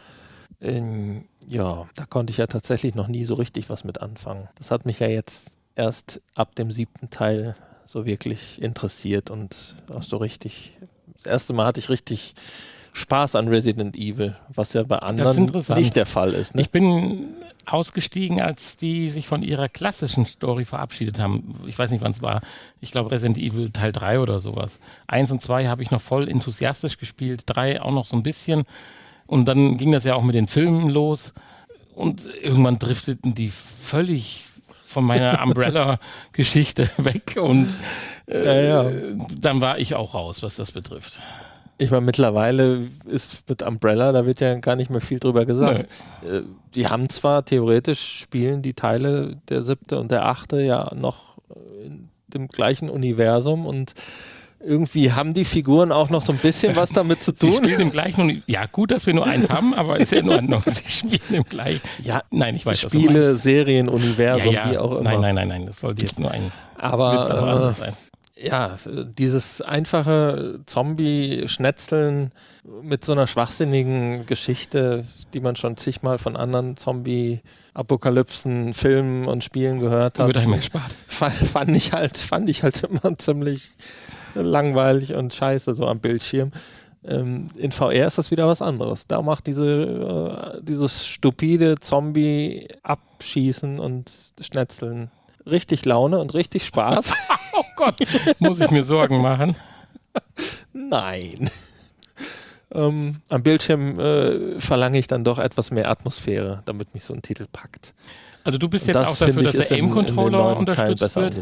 Da konnte ich ja tatsächlich noch nie so richtig was mit anfangen. Das hat mich ja jetzt erst ab dem 7. Teil so wirklich interessiert und auch so richtig, das erste Mal hatte ich richtig Spaß an Resident Evil, was ja bei anderen nicht der Fall ist. Ne? Ich bin ausgestiegen, als die sich von ihrer klassischen Story verabschiedet haben. Ich weiß nicht, wann es war. Ich glaube Resident Evil Teil 3 oder sowas. 1 und 2 habe ich noch voll enthusiastisch gespielt, 3 auch noch so ein bisschen. Und dann ging das ja auch mit den Filmen los. Und irgendwann drifteten die völlig von meiner Umbrella-Geschichte weg und dann war ich auch raus, was das betrifft. Ich meine, mittlerweile ist mit Umbrella, da wird ja gar nicht mehr viel drüber gesagt. Die haben zwar theoretisch, spielen die Teile der 7. und der 8. ja noch in dem gleichen Universum und irgendwie haben die Figuren auch noch so ein bisschen was damit zu tun. Sie spielen im gleichen ja, gut, dass wir nur eins haben, aber ist ja in Ordnung. Sie spielen im gleichen. Ja, nein, ich weiß, Spiele, Serien, Universum, wie auch immer. Nein, das sollte jetzt nur ein aber sein. Ja, dieses einfache Zombie-Schnetzeln mit so einer schwachsinnigen Geschichte, die man schon zigmal von anderen Zombie-Apokalypsen, Filmen und Spielen gehört hat, Wird einem erspart. fand ich halt immer ziemlich langweilig und scheiße so am Bildschirm. In VR ist das wieder was anderes. Da macht dieses stupide Zombie-Abschießen und Schnetzeln richtig Laune und richtig Spaß. Oh Gott, muss ich mir Sorgen machen? Nein. Am Bildschirm verlange ich dann doch etwas mehr Atmosphäre, damit mich so ein Titel packt. Also du bist jetzt auch dafür, dass der Aim-Controller unterstützt wird?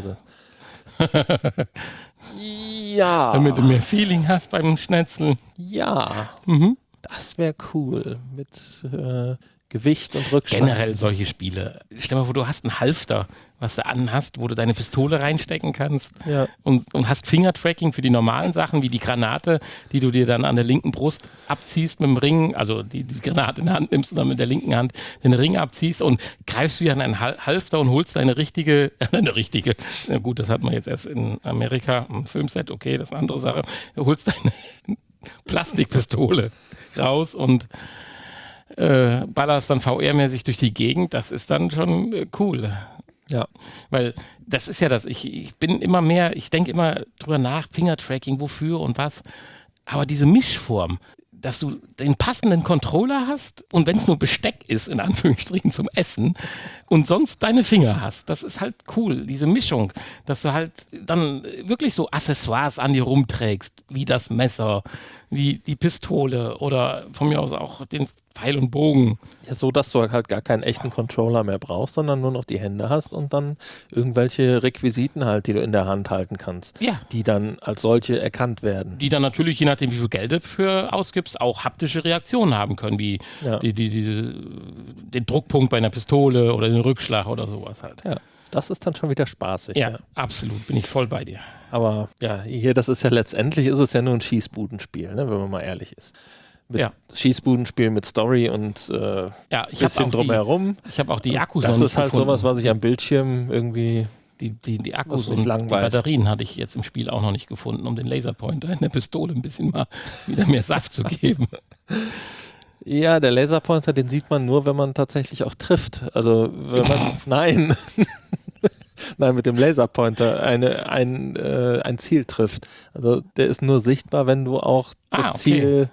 Ja. Damit du mehr Feeling hast beim Schnetzeln? Ja. Mhm. Das wäre cool. Mit Gewicht und Rückschlag. Generell solche Spiele. Stell dir mal vor, du hast einen Halfter, was du anhast, wo du deine Pistole reinstecken kannst und hast Fingertracking für die normalen Sachen, wie die Granate, die du dir dann an der linken Brust abziehst mit dem Ring, also die Granate in der Hand nimmst und dann mit der linken Hand den Ring abziehst und greifst wieder an einen Halfter und holst deine richtige, na gut, das hat man jetzt erst in Amerika, im Filmset, okay, das ist eine andere Sache, du holst deine Plastikpistole raus und ballerst dann VR-mäßig durch die Gegend, das ist dann schon cool. Ja. Weil das ist ja das, ich bin immer mehr, ich denke immer drüber nach, Fingertracking, wofür und was, aber diese Mischform, dass du den passenden Controller hast und wenn es nur Besteck ist, in Anführungsstrichen zum Essen und sonst deine Finger hast, das ist halt cool, diese Mischung, dass du halt dann wirklich so Accessoires an dir rumträgst, wie das Messer, wie die Pistole oder von mir aus auch den Pfeil und Bogen. Ja, so, dass du halt gar keinen echten Controller mehr brauchst, sondern nur noch die Hände hast und dann irgendwelche Requisiten halt, die du in der Hand halten kannst, die dann als solche erkannt werden. Die dann natürlich, je nachdem, wie viel Geld du für ausgibst, auch haptische Reaktionen haben können, wie den Druckpunkt bei einer Pistole oder den Rückschlag oder sowas halt. Ja, das ist dann schon wieder spaßig. Ja, absolut, bin ich voll bei dir. Aber ja, hier, das ist ja letztendlich, ist es ja nur ein Schießbudenspiel, ne, wenn man mal ehrlich ist. Schießbudenspiel mit Story und bisschen drumherum. Ich habe auch die Akkus das noch nicht ist halt gefunden. sowas, was ich am Bildschirm irgendwie... Die Akkus und die Batterien hatte ich jetzt im Spiel auch noch nicht gefunden, um den Laserpointer in der Pistole ein bisschen mal wieder mehr Saft zu geben. Ja, der Laserpointer, den sieht man nur, wenn man tatsächlich auch trifft. Also, wenn man... Nein. Nein, mit dem Laserpointer ein Ziel trifft. Also, der ist nur sichtbar, wenn du auch das Ziel...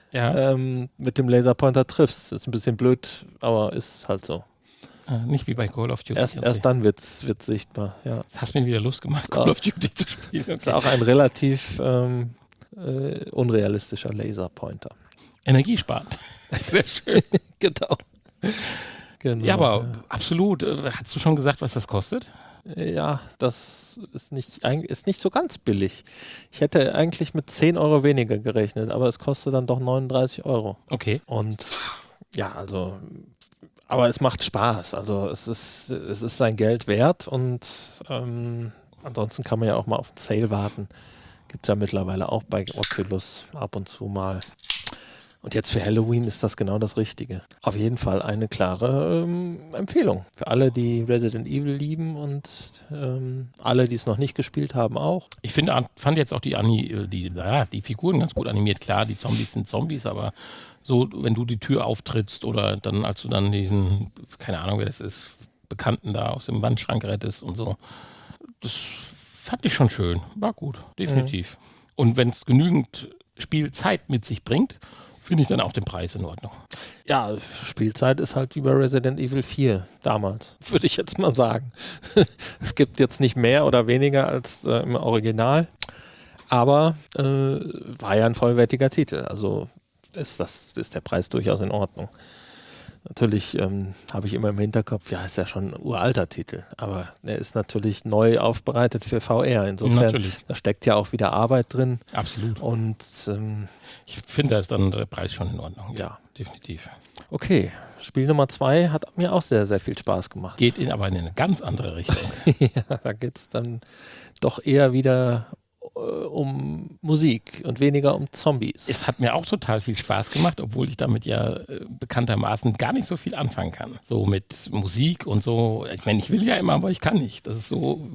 mit dem Laserpointer triffst. Ist ein bisschen blöd, aber ist halt so. Nicht wie bei Call of Duty. Erst dann wird's sichtbar, ja. Das hast mir wieder Lust gemacht, Call of Duty zu spielen. Okay. Ist auch ein relativ unrealistischer Laserpointer. Energiesparend. Sehr schön. Genau. Ja, aber absolut. Hast du schon gesagt, was das kostet? Ja, das ist nicht so ganz billig. Ich hätte eigentlich mit 10 Euro weniger gerechnet, aber es kostet dann doch 39 Euro. Okay. Und ja, also, aber es macht Spaß. Also es ist sein Geld wert und ansonsten kann man ja auch mal auf den Sale warten. Gibt es ja mittlerweile auch bei Oculus ab und zu mal. Und jetzt für Halloween ist das genau das Richtige. Auf jeden Fall eine klare Empfehlung. Für alle, die Resident Evil lieben und alle, die es noch nicht gespielt haben, auch. Ich fand jetzt auch die Figuren ganz gut animiert. Klar, die Zombies sind Zombies, aber so, wenn du die Tür auftrittst oder dann, als du dann diesen, keine Ahnung, wer das ist, Bekannten da aus dem Wandschrank rettest und so, das fand ich schon schön. War gut, definitiv. Und wenn es genügend Spielzeit mit sich bringt, finde ich dann auch den Preis in Ordnung. Ja, Spielzeit ist halt wie bei Resident Evil 4 damals, würde ich jetzt mal sagen. Es gibt jetzt nicht mehr oder weniger als im Original, aber war ja ein vollwertiger Titel, also ist der Preis durchaus in Ordnung. Natürlich habe ich immer im Hinterkopf, ja, ist ja schon ein uralter Titel, aber er ist natürlich neu aufbereitet für VR. Insofern, Natürlich. da steckt ja auch wieder Arbeit drin. Absolut. Und Ich finde, da ist dann der Preis schon in Ordnung. Ja. Definitiv. okay, Spiel Nummer 2 hat mir auch sehr, sehr viel Spaß gemacht. Geht aber in eine ganz andere Richtung. Ja, da geht es dann doch eher wieder um Musik und weniger um Zombies. Es hat mir auch total viel Spaß gemacht, obwohl ich damit ja bekanntermaßen gar nicht so viel anfangen kann. So mit Musik und so. Ich meine, ich will ja immer, aber ich kann nicht. Das ist so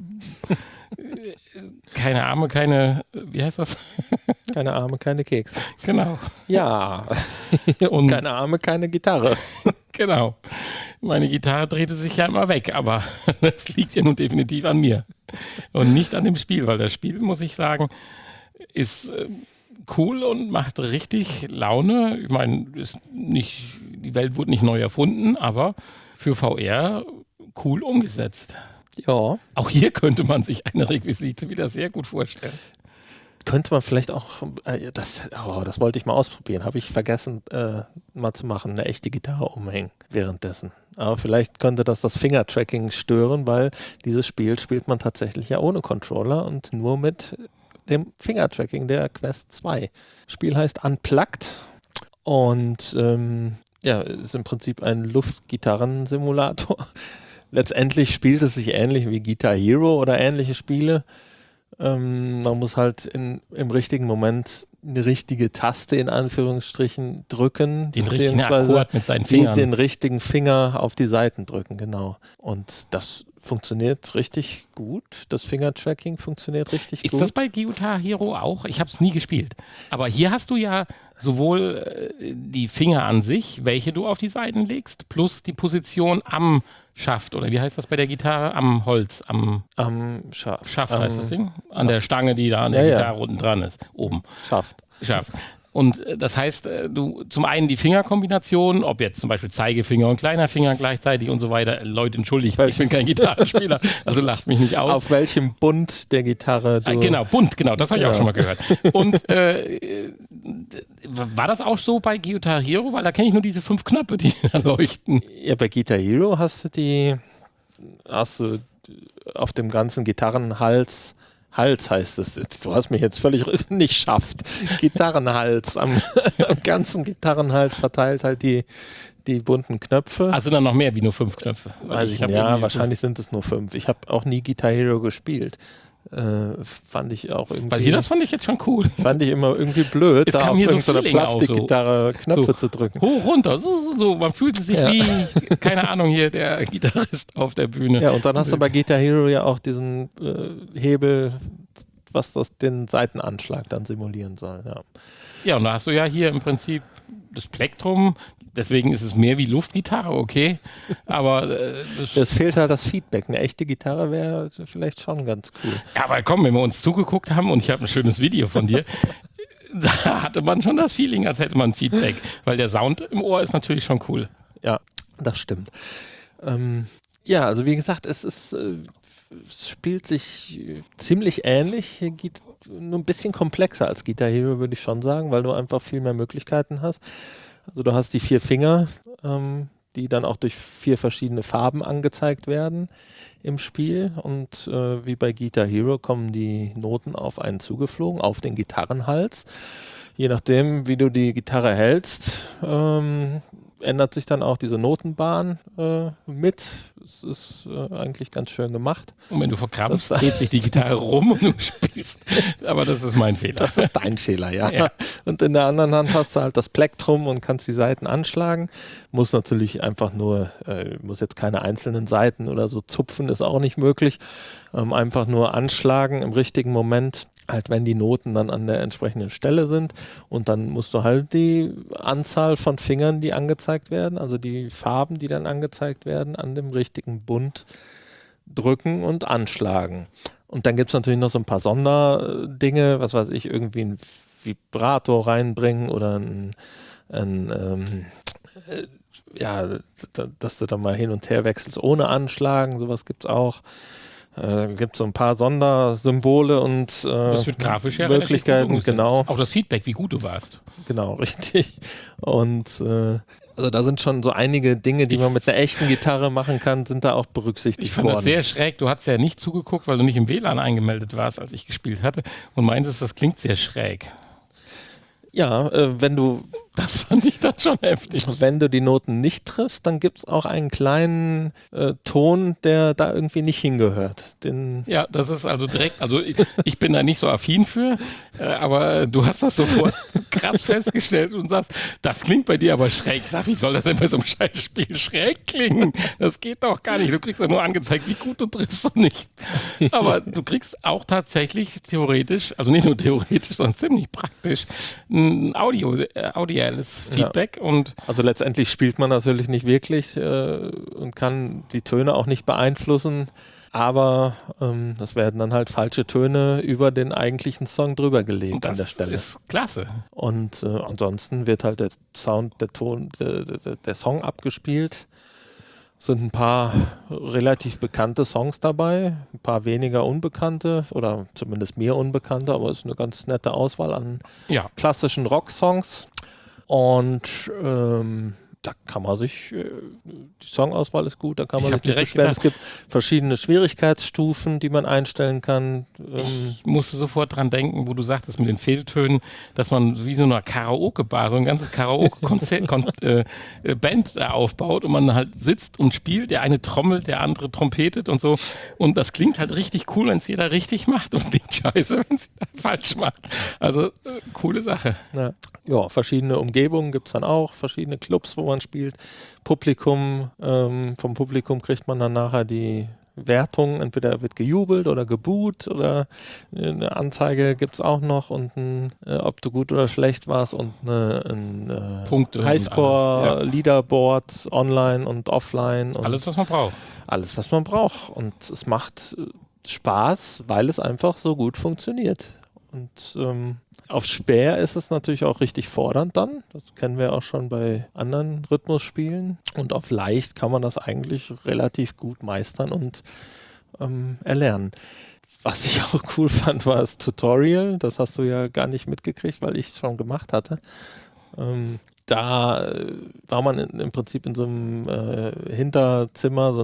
keine Arme, wie heißt das? Keine Arme, keine Kekse. Genau. Ja, Und keine Arme, keine Gitarre. genau. Meine Gitarre drehte sich ja immer weg, aber das liegt ja nun definitiv an mir und nicht an dem Spiel, weil das Spiel, muss ich sagen, ist cool und macht richtig Laune. Ich meine, die Welt wurde nicht neu erfunden, aber für VR cool umgesetzt. Ja, Auch hier könnte man sich eine Requisite wieder sehr gut vorstellen. könnte man vielleicht auch, das wollte ich mal ausprobieren, habe ich vergessen mal zu machen, eine echte Gitarre umhängen währenddessen. Aber vielleicht könnte das Finger-Tracking stören, weil dieses Spiel spielt man tatsächlich ja ohne Controller und nur mit dem Finger-Tracking der Quest 2. Das Spiel heißt Unplugged und ist im Prinzip ein Luftgitarrensimulator. Letztendlich spielt es sich ähnlich wie Guitar Hero oder ähnliche Spiele. Man muss halt im richtigen Moment eine richtige Taste in Anführungsstrichen drücken. Den richtigen Akkord mit seinen Fingern. Den richtigen Finger auf die Seiten drücken, genau. Und das funktioniert richtig gut. Das Finger-Tracking funktioniert richtig gut. Ist das bei Guitar Hero auch? Ich habe es nie gespielt. Aber hier hast du ja sowohl die Finger an sich, welche du auf die Seiten legst, plus die Position am Schaft, oder wie heißt das bei der Gitarre? Am Holz, am Schaft heißt das Ding? An der Stange, die da an der Gitarre unten dran ist, oben. Schaft. Und das heißt, du zum einen die Fingerkombination, ob jetzt zum Beispiel Zeigefinger und kleiner Finger gleichzeitig und so weiter. Leute, entschuldigt, ich bin kein Gitarrenspieler, also lacht mich nicht aus. Auf welchem Bund der Gitarre du... Genau, Bund, genau, das habe ich auch schon mal gehört. Und war das auch so bei Guitar Hero? Weil da kenne ich nur diese 5 Knöpfe, die da leuchten. Ja, bei Guitar Hero hast du auf dem ganzen Gitarrenhals... Hals heißt es. Du hast mich jetzt völlig nicht schafft. Gitarrenhals. Am ganzen Gitarrenhals verteilt halt die bunten Knöpfe. Also dann noch mehr wie nur 5 Knöpfe. Weiß ich nicht. Ja, wahrscheinlich sind es nur 5. Ich habe auch nie Guitar Hero gespielt. Fand ich auch irgendwie. Weil hier, das fand ich jetzt schon cool. Fand ich immer irgendwie blöd, es da kam auf hier so irgendeiner Plastikgitarre Knöpfe zu drücken. Hoch, runter, so, man fühlte sich wie, keine Ahnung, hier der Gitarrist auf der Bühne. Ja, und dann hast du bei Guitar Hero ja auch diesen Hebel, was den Seitenanschlag dann simulieren soll. Ja, und da hast du ja hier im Prinzip das Plektrum. Deswegen ist es mehr wie Luftgitarre, okay. Aber es fehlt halt das Feedback. Eine echte Gitarre wäre vielleicht schon ganz cool. Ja, aber komm, wenn wir uns zugeguckt haben und ich habe ein schönes Video von dir, da hatte man schon das Feeling, als hätte man Feedback. Weil der Sound im Ohr ist natürlich schon cool. Ja, das stimmt. Also wie gesagt, es spielt sich ziemlich ähnlich, geht nur ein bisschen komplexer als Guitar Hero, würde ich schon sagen, weil du einfach viel mehr Möglichkeiten hast. Also du hast die 4 Finger, die dann auch durch 4 verschiedene Farben angezeigt werden im Spiel und wie bei Guitar Hero kommen die Noten auf einen zugeflogen, auf den Gitarrenhals. Je nachdem, wie du die Gitarre hältst, ändert sich dann auch diese Notenbahn mit. Es ist eigentlich ganz schön gemacht. Und wenn du verkrampfst, dreht sich die Gitarre rum und du spielst. Aber das ist mein Fehler. Das ist dein Fehler, ja. Und in der anderen Hand hast du halt das Plektrum und kannst die Saiten anschlagen. Muss natürlich einfach nur, muss jetzt keine einzelnen Saiten oder so zupfen, ist auch nicht möglich. Einfach nur anschlagen im richtigen Moment. Halt, wenn die Noten dann an der entsprechenden Stelle sind und dann musst du halt die Anzahl von Fingern, die angezeigt werden, also die Farben, die dann angezeigt werden, an dem richtigen Bund drücken und anschlagen. Und dann gibt es natürlich noch so ein paar Sonderdinge, was weiß ich, irgendwie ein Vibrator reinbringen oder dass du dann mal hin und her wechselst ohne Anschlagen, sowas gibt es auch. Gibt es so ein paar Sondersymbole und das wird grafisch Möglichkeiten, genau. Auch das Feedback, wie gut du warst. Genau, richtig. Und Also da sind schon so einige Dinge, die man mit einer echten Gitarre machen kann, sind da auch berücksichtigt Ich fand worden. das sehr schräg. Du hast ja nicht zugeguckt, weil du nicht im WLAN eingemeldet warst, als ich gespielt hatte und meintest, das klingt sehr schräg. Ja, Das fand ich dann schon heftig. wenn du die Noten nicht triffst, dann gibt es auch einen kleinen Ton, der da irgendwie nicht hingehört. Ja, das ist also direkt, also ich bin da nicht so affin für, aber du hast das sofort krass festgestellt und sagst, das klingt bei dir aber schräg. Ich sag, wie soll das denn bei so einem Scheißspiel schräg klingen? Das geht doch gar nicht. Du kriegst ja nur angezeigt, wie gut du triffst und nicht. Aber du kriegst auch tatsächlich theoretisch, also nicht nur theoretisch, sondern ziemlich praktisch, ein audielles Feedback und Also letztendlich spielt man natürlich nicht wirklich und kann die Töne auch nicht beeinflussen, aber das werden dann halt falsche Töne über den eigentlichen Song drüber gelegt an der Stelle. Das ist klasse. Und ansonsten wird halt der Sound, der Ton, der Song abgespielt. Sind ein paar relativ bekannte Songs dabei, ein paar weniger unbekannte oder zumindest mir unbekannte, aber es ist eine ganz nette Auswahl an Ja, klassischen Rocksongs. Und da kann man sich, die Songauswahl ist gut, da kann man Ich sich hab nicht direkt beschweren. gedacht- Es gibt verschiedene Schwierigkeitsstufen, die man einstellen kann. ich musste sofort dran denken, wo du sagtest mit den Fehltönen, dass man wie so eine Karaoke-Bar, so ein ganzes Karaoke-Band aufbaut und man halt sitzt und spielt, der eine trommelt, der andere trompetet und so. Und das klingt halt richtig cool, wenn es jeder richtig macht und klingt scheiße, wenn es jeder falsch macht. Also coole Sache. Ja, verschiedene Umgebungen gibt es dann auch, verschiedene Clubs, wo man spielt. Publikum, vom Publikum kriegt man dann nachher die Wertung, entweder wird gejubelt oder geboot oder eine Anzeige gibt es auch noch und ob du gut oder schlecht warst und ein Punkte und Highscore-Leaderboard online und offline. Und Alles, was man braucht. alles, was man braucht. Und es macht Spaß, weil es einfach so gut funktioniert. Und auf schwer ist es natürlich auch richtig fordernd dann. Das kennen wir auch schon bei anderen Rhythmusspielen. Und auf leicht kann man das eigentlich relativ gut meistern und erlernen. Was ich auch cool fand, war das Tutorial. Das hast du ja gar nicht mitgekriegt, weil ich es schon gemacht hatte. Da war man im Prinzip in so einem Hinterzimmer,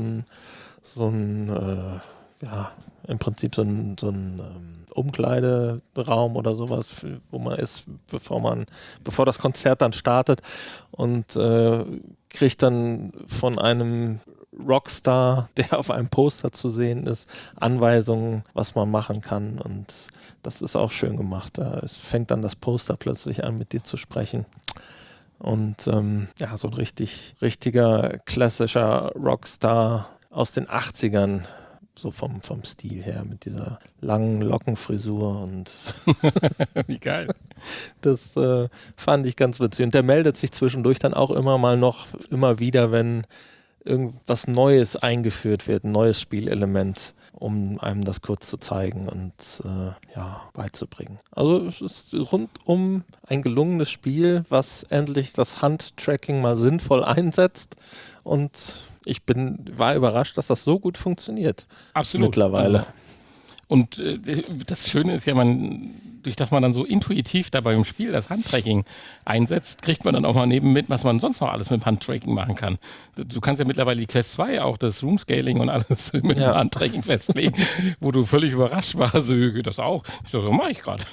im Prinzip so ein Umkleideraum oder sowas, wo man ist, bevor das Konzert dann startet und kriegt dann von einem Rockstar, der auf einem Poster zu sehen ist, Anweisungen, was man machen kann, und das ist auch schön gemacht. Es fängt dann das Poster plötzlich an, mit dir zu sprechen. Und so ein richtiger klassischer Rockstar aus den 80ern, so vom Stil her, mit dieser langen Lockenfrisur, und Wie geil. das fand ich ganz witzig. Und der meldet sich zwischendurch dann auch immer wieder, wenn irgendwas Neues eingeführt wird, ein neues Spielelement, um einem das kurz zu zeigen und beizubringen. Also es ist rundum ein gelungenes Spiel, was endlich das Handtracking mal sinnvoll einsetzt, und ich war überrascht, dass das so gut funktioniert. Absolut. Mittlerweile. Also, und das Schöne ist ja, durch das man dann so intuitiv dabei im Spiel das Handtracking einsetzt, kriegt man dann auch mal mit, was man sonst noch alles mit dem Handtracking machen kann. Du kannst ja mittlerweile die Quest 2 auch das Room-Scaling und alles mit dem Handtracking festlegen, wo du völlig überrascht warst, so geht das auch. Ich so mache ich gerade.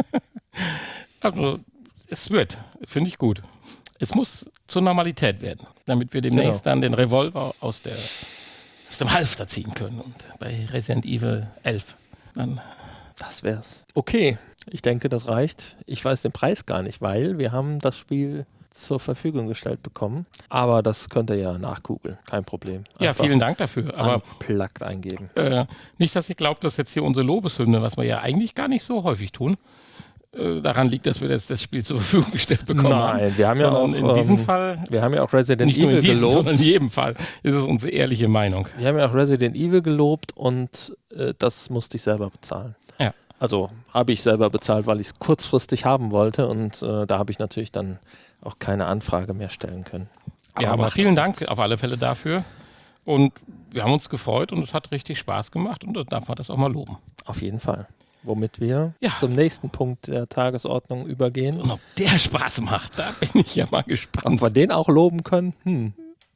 Also, es finde ich gut. Es muss zur Normalität werden, damit wir demnächst dann den Revolver aus dem Halfter ziehen können. Und bei Resident Evil 11 dann. Das wär's. Okay, ich denke, das reicht. Ich weiß den Preis gar nicht, weil wir haben das Spiel zur Verfügung gestellt bekommen. Aber das könnt ihr ja nachgoogeln, kein Problem. Ja, Einfach vielen Dank dafür. Aber Unplugged eingeben. nicht, dass ich glaube, dass jetzt hier unsere Lobeshymne, was wir ja eigentlich gar nicht so häufig tun, daran liegt, dass wir das Spiel zur Verfügung gestellt bekommen haben. Nein, wir haben ja auch in diesem Fall, wir haben ja auch Resident nicht nur Evil in diesem, gelobt. sondern in jedem Fall ist es unsere ehrliche Meinung. Wir haben ja auch Resident Evil gelobt, und das musste ich selber bezahlen. Ja. Also habe ich selber bezahlt, weil ich es kurzfristig haben wollte, und da habe ich natürlich dann auch keine Anfrage mehr stellen können. Ja, aber macht vielen auch Dank auf alle Fälle dafür. Und wir haben uns gefreut und es hat richtig Spaß gemacht, und da darf man das auch mal loben. nichts. Auf jeden Fall. Womit wir Ja. zum nächsten Punkt der Tagesordnung übergehen. Und ob der Spaß macht, da bin ich ja mal gespannt. Ob wir den auch loben können?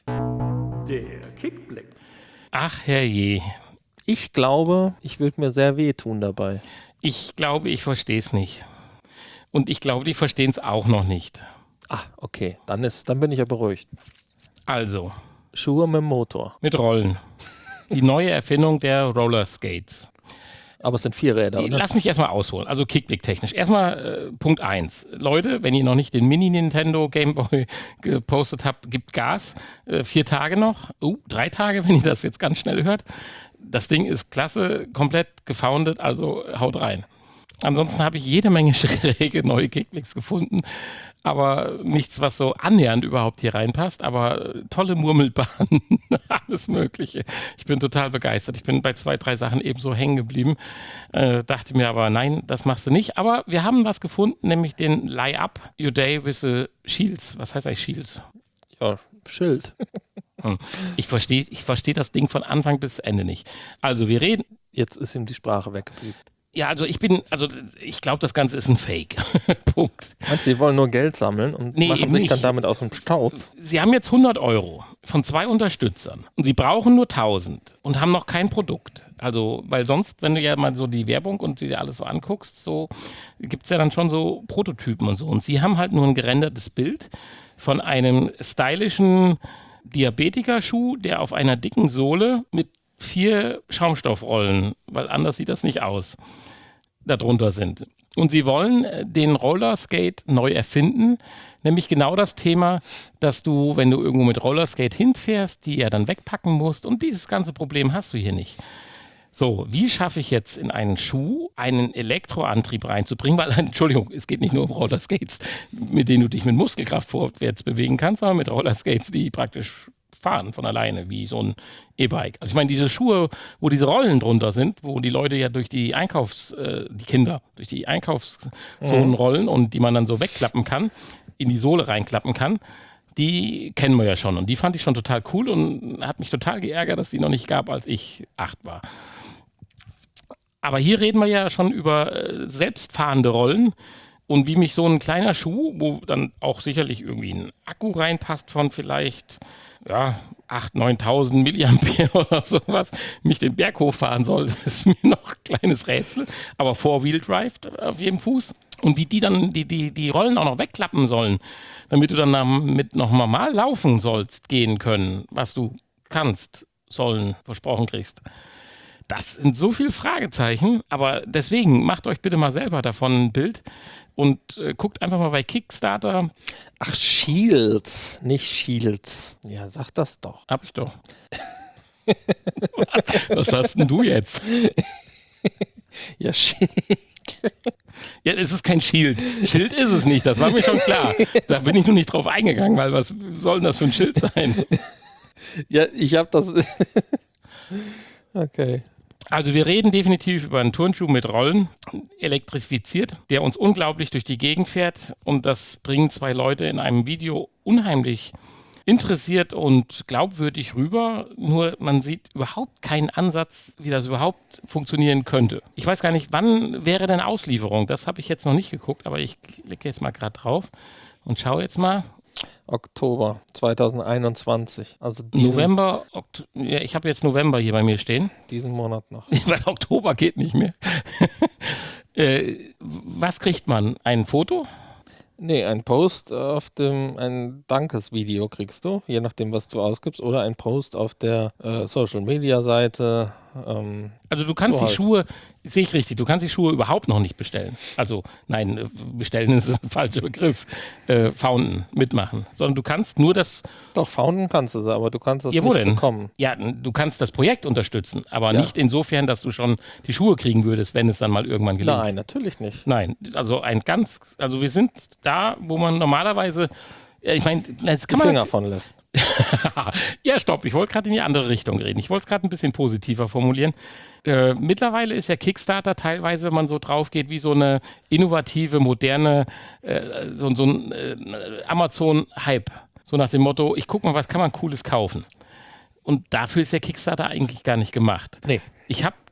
Der Kickblick. Ach herrje, Ich glaube, ich würde mir sehr wehtun dabei. ich glaube, ich verstehe es nicht. Und ich glaube, die verstehen es auch noch nicht. Ah, okay, dann bin ich ja beruhigt. Also, Schuhe mit dem Motor. mit Rollen. Die neue Erfindung der Roller Skates. Aber es sind 4 Räder, oder? Lass mich erstmal ausholen, also Kickblick-technisch. Erstmal Punkt 1. Leute, wenn ihr noch nicht den Mini-Nintendo Game Boy gepostet habt, gebt Gas. 4 Tage noch. 3 Tage, wenn ihr das jetzt ganz schnell hört. Das Ding ist klasse, komplett gefoundet, also haut rein. Ansonsten habe ich jede Menge schräge neue Kickblicks gefunden, aber nichts, was so annähernd überhaupt hier reinpasst, aber tolle Murmelbahnen, alles Mögliche. Ich bin total begeistert. Ich bin bei 2, 3 Sachen ebenso hängen geblieben, dachte mir aber, nein, das machst du nicht. Aber wir haben was gefunden, nämlich den Lie-Up Your Day with the Shields. Was heißt eigentlich Shields? Ja, Schild. Ich versteh das Ding von Anfang bis Ende nicht. Also wir reden. Jetzt ist ihm die Sprache weggeblieben. Ja, ich glaube, das Ganze ist ein Fake. Punkt. Meinst du, sie wollen nur Geld sammeln und Nee, machen eben sich nicht. dann damit aus dem Staub? Sie haben jetzt 100 € von 2 Unterstützern und sie brauchen nur 1000 und haben noch kein Produkt. Also, weil sonst, wenn du ja mal so die Werbung und dir alles so anguckst, so gibt es ja dann schon so Prototypen und so. Und sie haben halt nur ein gerendertes Bild von einem stylischen Diabetikerschuh, der auf einer dicken Sohle mit 4 Schaumstoffrollen, weil anders sieht das nicht aus, darunter sind. Und sie wollen den Rollerskate neu erfinden, nämlich genau das Thema, dass du, wenn du irgendwo mit Rollerskate hinfährst, die ja dann wegpacken musst und dieses ganze Problem hast du hier nicht. So, wie schaffe ich jetzt in einen Schuh einen Elektroantrieb reinzubringen? Weil, Entschuldigung, es geht nicht nur um Rollerskates, mit denen du dich mit Muskelkraft vorwärts bewegen kannst, sondern mit Rollerskates, die praktisch fahren von alleine, wie so ein E-Bike. Also ich meine, diese Schuhe, wo diese Rollen drunter sind, wo die Leute ja durch die die Kinder durch die Einkaufszonen rollen und die man dann so wegklappen kann, in die Sohle reinklappen kann, die kennen wir ja schon. Und die fand ich schon total cool und hat mich total geärgert, dass die noch nicht gab, als ich 8 war. Aber hier reden wir ja schon über selbstfahrende Rollen und wie mich so ein kleiner Schuh, wo dann auch sicherlich irgendwie ein Akku reinpasst von vielleicht 8.000, 9.000 Milliampere oder sowas, mich den Berg hochfahren soll, das ist mir noch ein kleines Rätsel. Aber Four-Wheel-Drive auf jedem Fuß. Und wie die dann die Rollen auch noch wegklappen sollen, damit du dann mit noch normal laufen sollst, gehen können, was du kannst, versprochen kriegst. Das sind so viele Fragezeichen, aber deswegen macht euch bitte mal selber davon ein Bild und guckt einfach mal bei Kickstarter. Ach, Shields, nicht Shields. Ja, sag das doch. Hab ich doch. Was hast denn du jetzt? Ja, Shield. Ja, es ist kein Schild. Schild ist es nicht, das war mir schon klar. Da bin ich nur nicht drauf eingegangen, weil was soll denn das für ein Schild sein? Ja, ich hab das. Okay. Also wir reden definitiv über einen Turnschuh mit Rollen, elektrifiziert, der uns unglaublich durch die Gegend fährt. Und das bringen 2 Leute in einem Video unheimlich interessiert und glaubwürdig rüber. Nur man sieht überhaupt keinen Ansatz, wie das überhaupt funktionieren könnte. Ich weiß gar nicht, wann wäre denn Auslieferung? Das habe ich jetzt noch nicht geguckt, aber ich klicke jetzt mal gerade drauf und schaue jetzt mal. Oktober 2021. Also November, ja, ich habe jetzt November hier bei mir stehen. diesen Monat noch. Weil Oktober geht nicht mehr. Was kriegt man? Ein Foto? Nee, ein Post ein Dankesvideo kriegst du, je nachdem, was du ausgibst, oder ein Post auf der Social-Media-Seite. Also du kannst so die halt. Schuhe, sehe ich richtig, du kannst die Schuhe überhaupt noch nicht bestellen. Also nein, bestellen ist ein falscher Begriff. Founden, mitmachen. Sondern du kannst nur das... Doch, founden kannst du sie, aber du kannst es Ja, wo nicht denn? bekommen. Ja, du kannst das Projekt unterstützen, aber Ja. nicht insofern, dass du schon die Schuhe kriegen würdest, wenn es dann mal irgendwann gelingt. Nein, natürlich nicht. Nein, also also wir sind da, wo man normalerweise, ich meine, das Die kann man... Finger von lässt. Ja, stopp, ich wollte gerade in die andere Richtung reden. Ich wollte es gerade ein bisschen positiver formulieren. Mittlerweile ist ja Kickstarter teilweise, wenn man so drauf geht, wie so eine innovative, moderne, so ein Amazon-Hype. So nach dem Motto, ich gucke mal, was kann man Cooles kaufen. Und dafür ist ja Kickstarter eigentlich gar nicht gemacht. Nee. Ich habe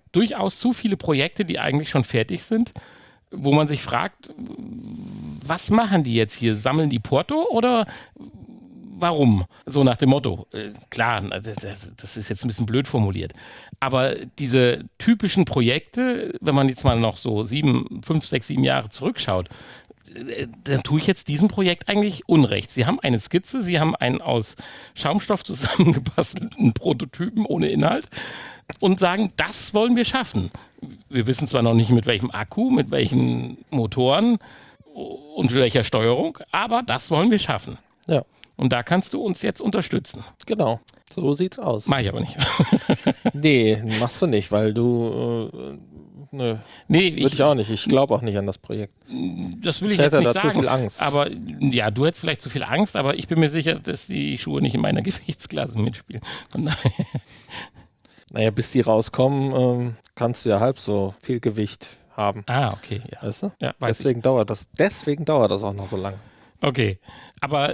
durchaus zu viele Projekte, die eigentlich schon fertig sind, wo man sich fragt, was machen die jetzt hier? Sammeln die Porto oder warum? So nach dem Motto. Klar, das ist jetzt ein bisschen blöd formuliert. Aber diese typischen Projekte, wenn man jetzt mal noch so 5, 6, 7 Jahre zurückschaut, dann tue ich jetzt diesem Projekt eigentlich Unrecht. Sie haben eine Skizze, Sie haben einen aus Schaumstoff zusammengebastelten Prototypen ohne Inhalt und sagen, das wollen wir schaffen. Wir wissen zwar noch nicht mit welchem Akku, mit welchen Motoren und welcher Steuerung, aber das wollen wir schaffen. Ja. Und da kannst du uns jetzt unterstützen. Genau, so sieht's aus. Mach ich aber nicht. Nee, machst du nicht, weil du... Nö, Nee, würde ich auch nicht. Ich glaube auch nicht an das Projekt. Das will ich Ich jetzt hätte nicht da sagen. zu viel Angst. Aber ja, du hättest vielleicht zu viel Angst, aber ich bin mir sicher, dass die Schuhe nicht in meiner Gewichtsklasse mitspielen. Von daher. Naja, bis die rauskommen, kannst du ja halb so viel Gewicht haben. Ah, okay. Ja. Weißt du? Ja, weiß Deswegen dauert das auch noch so lange. Okay, aber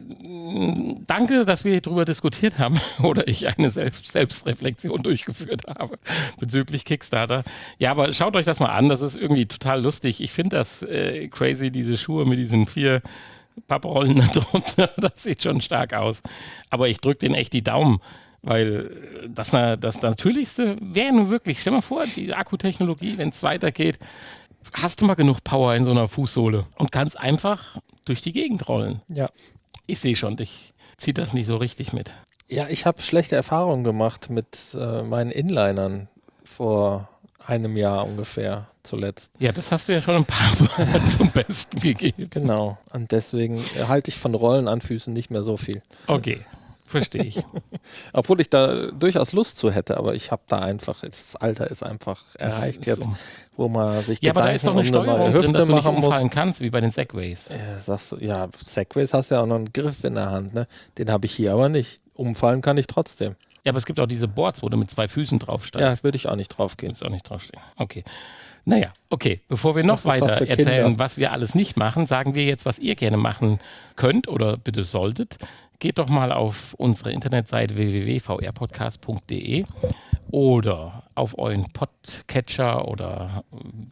danke, dass wir darüber diskutiert haben oder ich eine Selbstreflexion durchgeführt habe bezüglich Kickstarter. Ja, aber schaut euch das mal an, das ist irgendwie total lustig. Ich finde das crazy, diese Schuhe mit diesen 4 Papprollen da drunter, das sieht schon stark aus. Aber ich drücke denen echt die Daumen, weil das Natürlichste wäre nun wirklich, stell mal vor, die Akkutechnologie, wenn es weitergeht, hast du mal genug Power in so einer Fußsohle und kannst einfach durch die Gegend rollen. Ja. Ich sehe schon, dich zieht das nicht so richtig mit. Ja, ich habe schlechte Erfahrungen gemacht mit meinen Inlinern vor einem Jahr ungefähr zuletzt. Ja, das hast du ja schon ein paar Mal zum Besten gegeben. Genau. Und deswegen halte ich von Rollen an Füßen nicht mehr so viel. Okay, verstehe ich. Obwohl ich da durchaus Lust zu hätte, aber ich habe da einfach, das Alter ist einfach erreicht jetzt, so. wo man sich Ja, aber da ist doch eine Steuerung drin, dass du nicht umfallen muss. kannst, wie bei den Segways. Ja, sagst du, ja, Segways hast ja auch noch einen Griff in der Hand, ne? Den habe ich hier aber nicht. Umfallen kann ich trotzdem. Ja, aber es gibt auch diese Boards, wo du mit 2 Füßen draufsteigst. Ja, würde ich auch nicht drauf gehen. Willst auch nicht draufstehen. Okay. Naja, okay. Bevor wir noch Das ist was weiter für erzählen, Kinder. was wir alles nicht machen, sagen wir jetzt, was ihr gerne machen könnt oder bitte solltet. Geht doch mal auf unsere Internetseite www.vrpodcast.de oder auf euren Podcatcher oder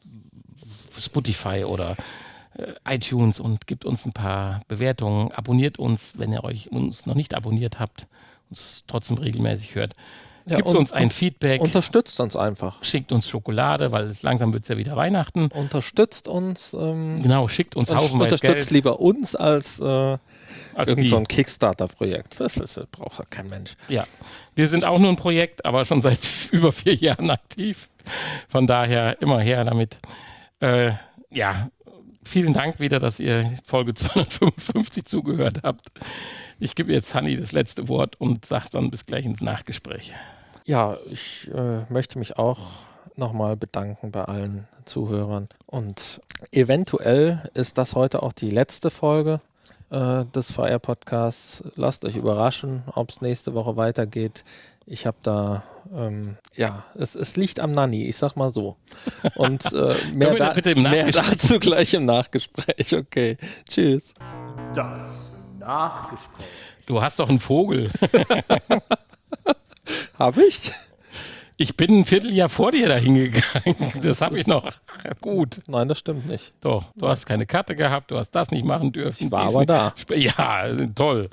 Spotify oder iTunes und gebt uns ein paar Bewertungen. Abonniert uns, wenn ihr uns noch nicht abonniert habt, uns trotzdem regelmäßig hört. Ja, Gebt und- uns ein Feedback. Unterstützt uns einfach. Schickt uns Schokolade, weil langsam wird es ja wieder Weihnachten. Unterstützt uns. Genau, schickt uns Und haufenweise unterstützt Geld. lieber uns als Als irgend so die. ein Kickstarter-Projekt. Das braucht ja kein Mensch. Ja, wir sind auch nur ein Projekt, aber schon seit über 4 Jahren aktiv. Von daher immer her damit. Ja, vielen Dank wieder, dass ihr Folge 255 zugehört habt. Ich gebe jetzt Hanni das letzte Wort und sage dann bis gleich ins Nachgespräch. Ja, ich möchte mich auch nochmal bedanken bei allen Zuhörern. Und eventuell ist das heute auch die letzte Folge des VR-Podcasts. Lasst euch überraschen, ob es nächste Woche weitergeht. Ich habe da, es liegt am Nanni, ich sag mal so. Und mehr, wir da bitte im mehr Nachgespräch- dazu gleich im Nachgespräch. Okay, tschüss. Das Nachgespräch. Du hast doch einen Vogel. Habe ich? Ich bin ein Vierteljahr vor dir dahin gegangen. Das habe ich noch gut. Nein, das stimmt nicht. Doch, du hast keine Karte gehabt, du hast das nicht machen dürfen. Ich war dies aber nicht. da. Ja, toll.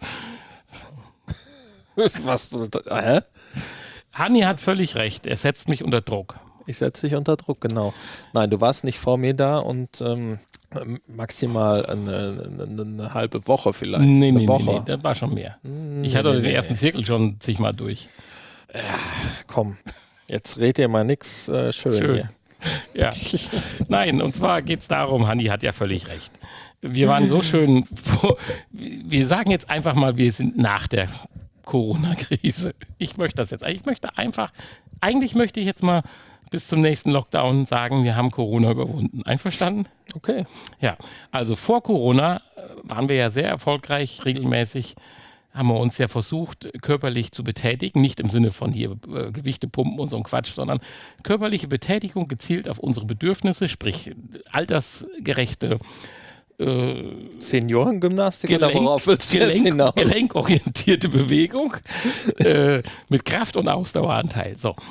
Was? Hä? Hanni hat völlig recht, er setzt mich unter Druck. Ich setze dich unter Druck, genau. Nein, du warst nicht vor mir da und maximal eine halbe Woche vielleicht. Eine Woche. Das war schon mehr. Ich hatte den ersten Zirkel schon zigmal durch. Komm, jetzt red dir mal nix schön hier. Ja. Nein, und zwar geht es darum, Hanni hat ja völlig recht. Wir waren so schön, wir sagen jetzt einfach mal, wir sind nach der Corona-Krise. Ich möchte das jetzt, eigentlich möchte ich jetzt mal bis zum nächsten Lockdown sagen, wir haben Corona überwunden. Einverstanden? Okay. Ja, also vor Corona waren wir ja sehr erfolgreich, regelmäßig haben wir uns ja versucht, körperlich zu betätigen, nicht im Sinne von hier Gewichte pumpen und so ein Quatsch, sondern körperliche Betätigung gezielt auf unsere Bedürfnisse, sprich altersgerechte Seniorengymnastik oder worauf willst du jetzt hinaus? gelenkorientierte Bewegung mit Kraft- und Ausdaueranteil. So.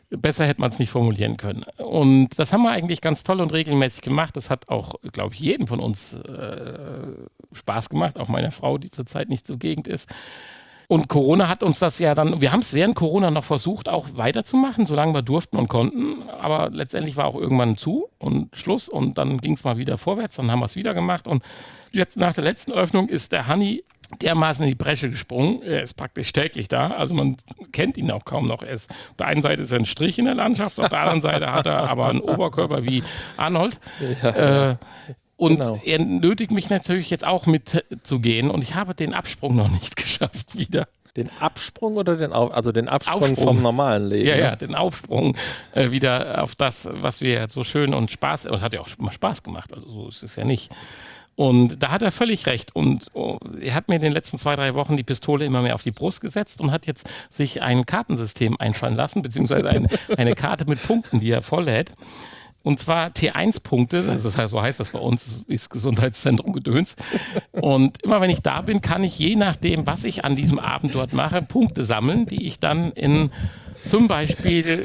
Besser hätte man es nicht formulieren können. Und das haben wir eigentlich ganz toll und regelmäßig gemacht. Das hat auch, glaube ich, jedem von uns Spaß gemacht, auch meiner Frau, die zurzeit nicht zugegen ist. Und Corona hat uns das ja dann, wir haben es während Corona noch versucht, auch weiterzumachen, solange wir durften und konnten. Aber letztendlich war auch irgendwann zu und Schluss und dann ging es mal wieder vorwärts, dann haben wir es wieder gemacht. Und jetzt nach der letzten Öffnung ist der Hanni dermaßen in die Bresche gesprungen. Er ist praktisch täglich da. Also man kennt ihn auch kaum noch. Auf der einen Seite ist er ein Strich in der Landschaft, auf der anderen Seite hat er aber einen Oberkörper wie Arnold. Ja. Und genau. Er nötigt mich natürlich jetzt auch mitzugehen und ich habe den Absprung noch nicht geschafft wieder. Den Absprung oder den Absprung vom normalen Leben? Ja, den Aufsprung wieder auf das, was wir so schön und Spaß, und hat ja auch mal Spaß gemacht, also so ist es ja nicht. Und da hat er völlig recht und er hat mir in den letzten 2-3 Wochen die Pistole immer mehr auf die Brust gesetzt und hat jetzt sich ein Kartensystem einfallen lassen, beziehungsweise eine Karte mit Punkten, die er volllädt. Und zwar T1-Punkte, das heißt, so heißt das bei uns, ist Gesundheitszentrum Gedöns. Und immer wenn ich da bin, kann ich je nachdem, was ich an diesem Abend dort mache, Punkte sammeln, die ich dann in zum Beispiel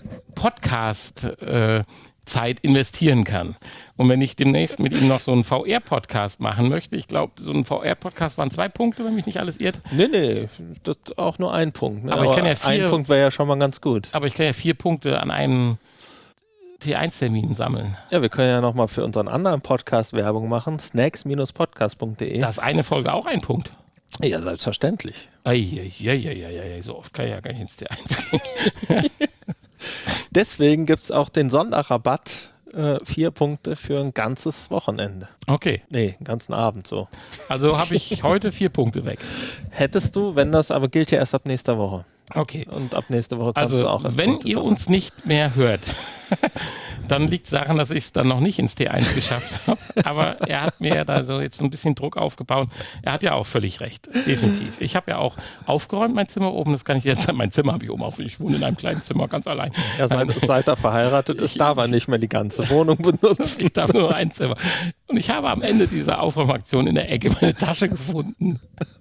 Podcast-Zeit investieren kann. Und wenn ich demnächst mit ihm noch so einen VR-Podcast machen möchte, ich glaube, so ein VR-Podcast waren 2 Punkte, wenn mich nicht alles irrt. Nee, das ist auch nur ein Punkt. Ne? Aber ich kann ja 1 Punkt wäre ja schon mal ganz gut. Aber ich kann ja 4 Punkte an einem T1-Termin sammeln. Ja, wir können ja nochmal für unseren anderen Podcast Werbung machen, snacks-podcast.de. Da ist eine Folge auch ein Punkt. Ja, selbstverständlich. So oft kann ich ja gar nicht ins T1 gehen. Deswegen gibt es auch den Sonderrabatt, 4 Punkte für ein ganzes Wochenende. Okay. Nee, einen ganzen Abend so. Also habe ich heute 4 Punkte weg. Hättest du, wenn das aber gilt ja erst ab nächster Woche. Okay. Und ab nächste Woche kannst du auch erst wenn Punkte ihr sammeln. uns nicht mehr hört, dann liegt es daran, dass ich es dann noch nicht ins T1 geschafft habe. Aber er hat mir da so jetzt ein bisschen Druck aufgebaut. Er hat ja auch völlig recht, definitiv. Ich habe ja auch aufgeräumt, mein Zimmer oben. Das kann ich jetzt, mein Zimmer habe ich oben auf. Ich wohne in einem kleinen Zimmer, ganz allein. Ja, seit er verheiratet ist, darf er nicht mehr die ganze Wohnung benutzen. Ich darf nur ein Zimmer. Und ich habe am Ende dieser Aufräumaktion in der Ecke meine Tasche gefunden.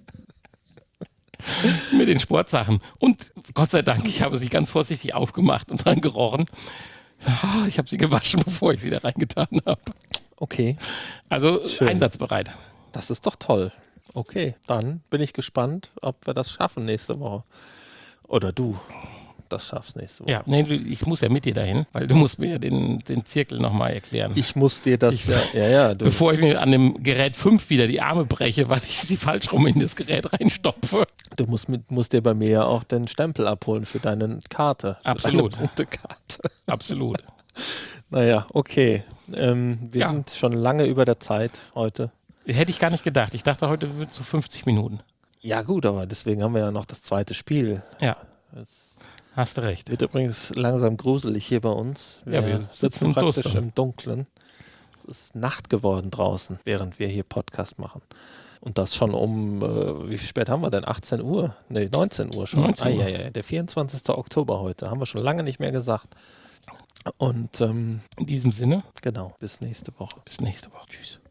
Mit den Sportsachen. Und Gott sei Dank, ich habe sie ganz vorsichtig aufgemacht und dran gerochen. Ich habe sie gewaschen, bevor ich sie da reingetan habe. Okay. Also schön. Einsatzbereit. Das ist doch toll. Okay, dann bin ich gespannt, ob wir das schaffen nächste Woche. Oder du das schaffst nächste Woche. Ja, nee, ich muss ja mit dir dahin, weil du musst mir ja den Zirkel nochmal erklären. Ich muss dir das, bevor ich mir an dem Gerät 5 wieder die Arme breche, weil ich sie falsch rum in das Gerät reinstopfe. Du musst dir bei mir ja auch den Stempel abholen für deine Karte. Absolut. Für deine Punktekarte. Absolut. Naja, okay. Wir sind schon lange über der Zeit heute. Hätte ich gar nicht gedacht. Ich dachte, heute wird es so 50 Minuten. Ja gut, aber deswegen haben wir ja noch das zweite Spiel. Ja. Das hast du recht. Wird übrigens langsam gruselig hier bei uns. Wir sitzen praktisch im Dunkeln. Es ist Nacht geworden draußen, während wir hier Podcast machen. Und das schon wie spät haben wir denn? 18 Uhr? Nee, 19 Uhr schon. 19 Uhr. Der 24. Oktober heute. Haben wir schon lange nicht mehr gesagt. Und in diesem Sinne. Genau, bis nächste Woche. Bis nächste Woche. Tschüss.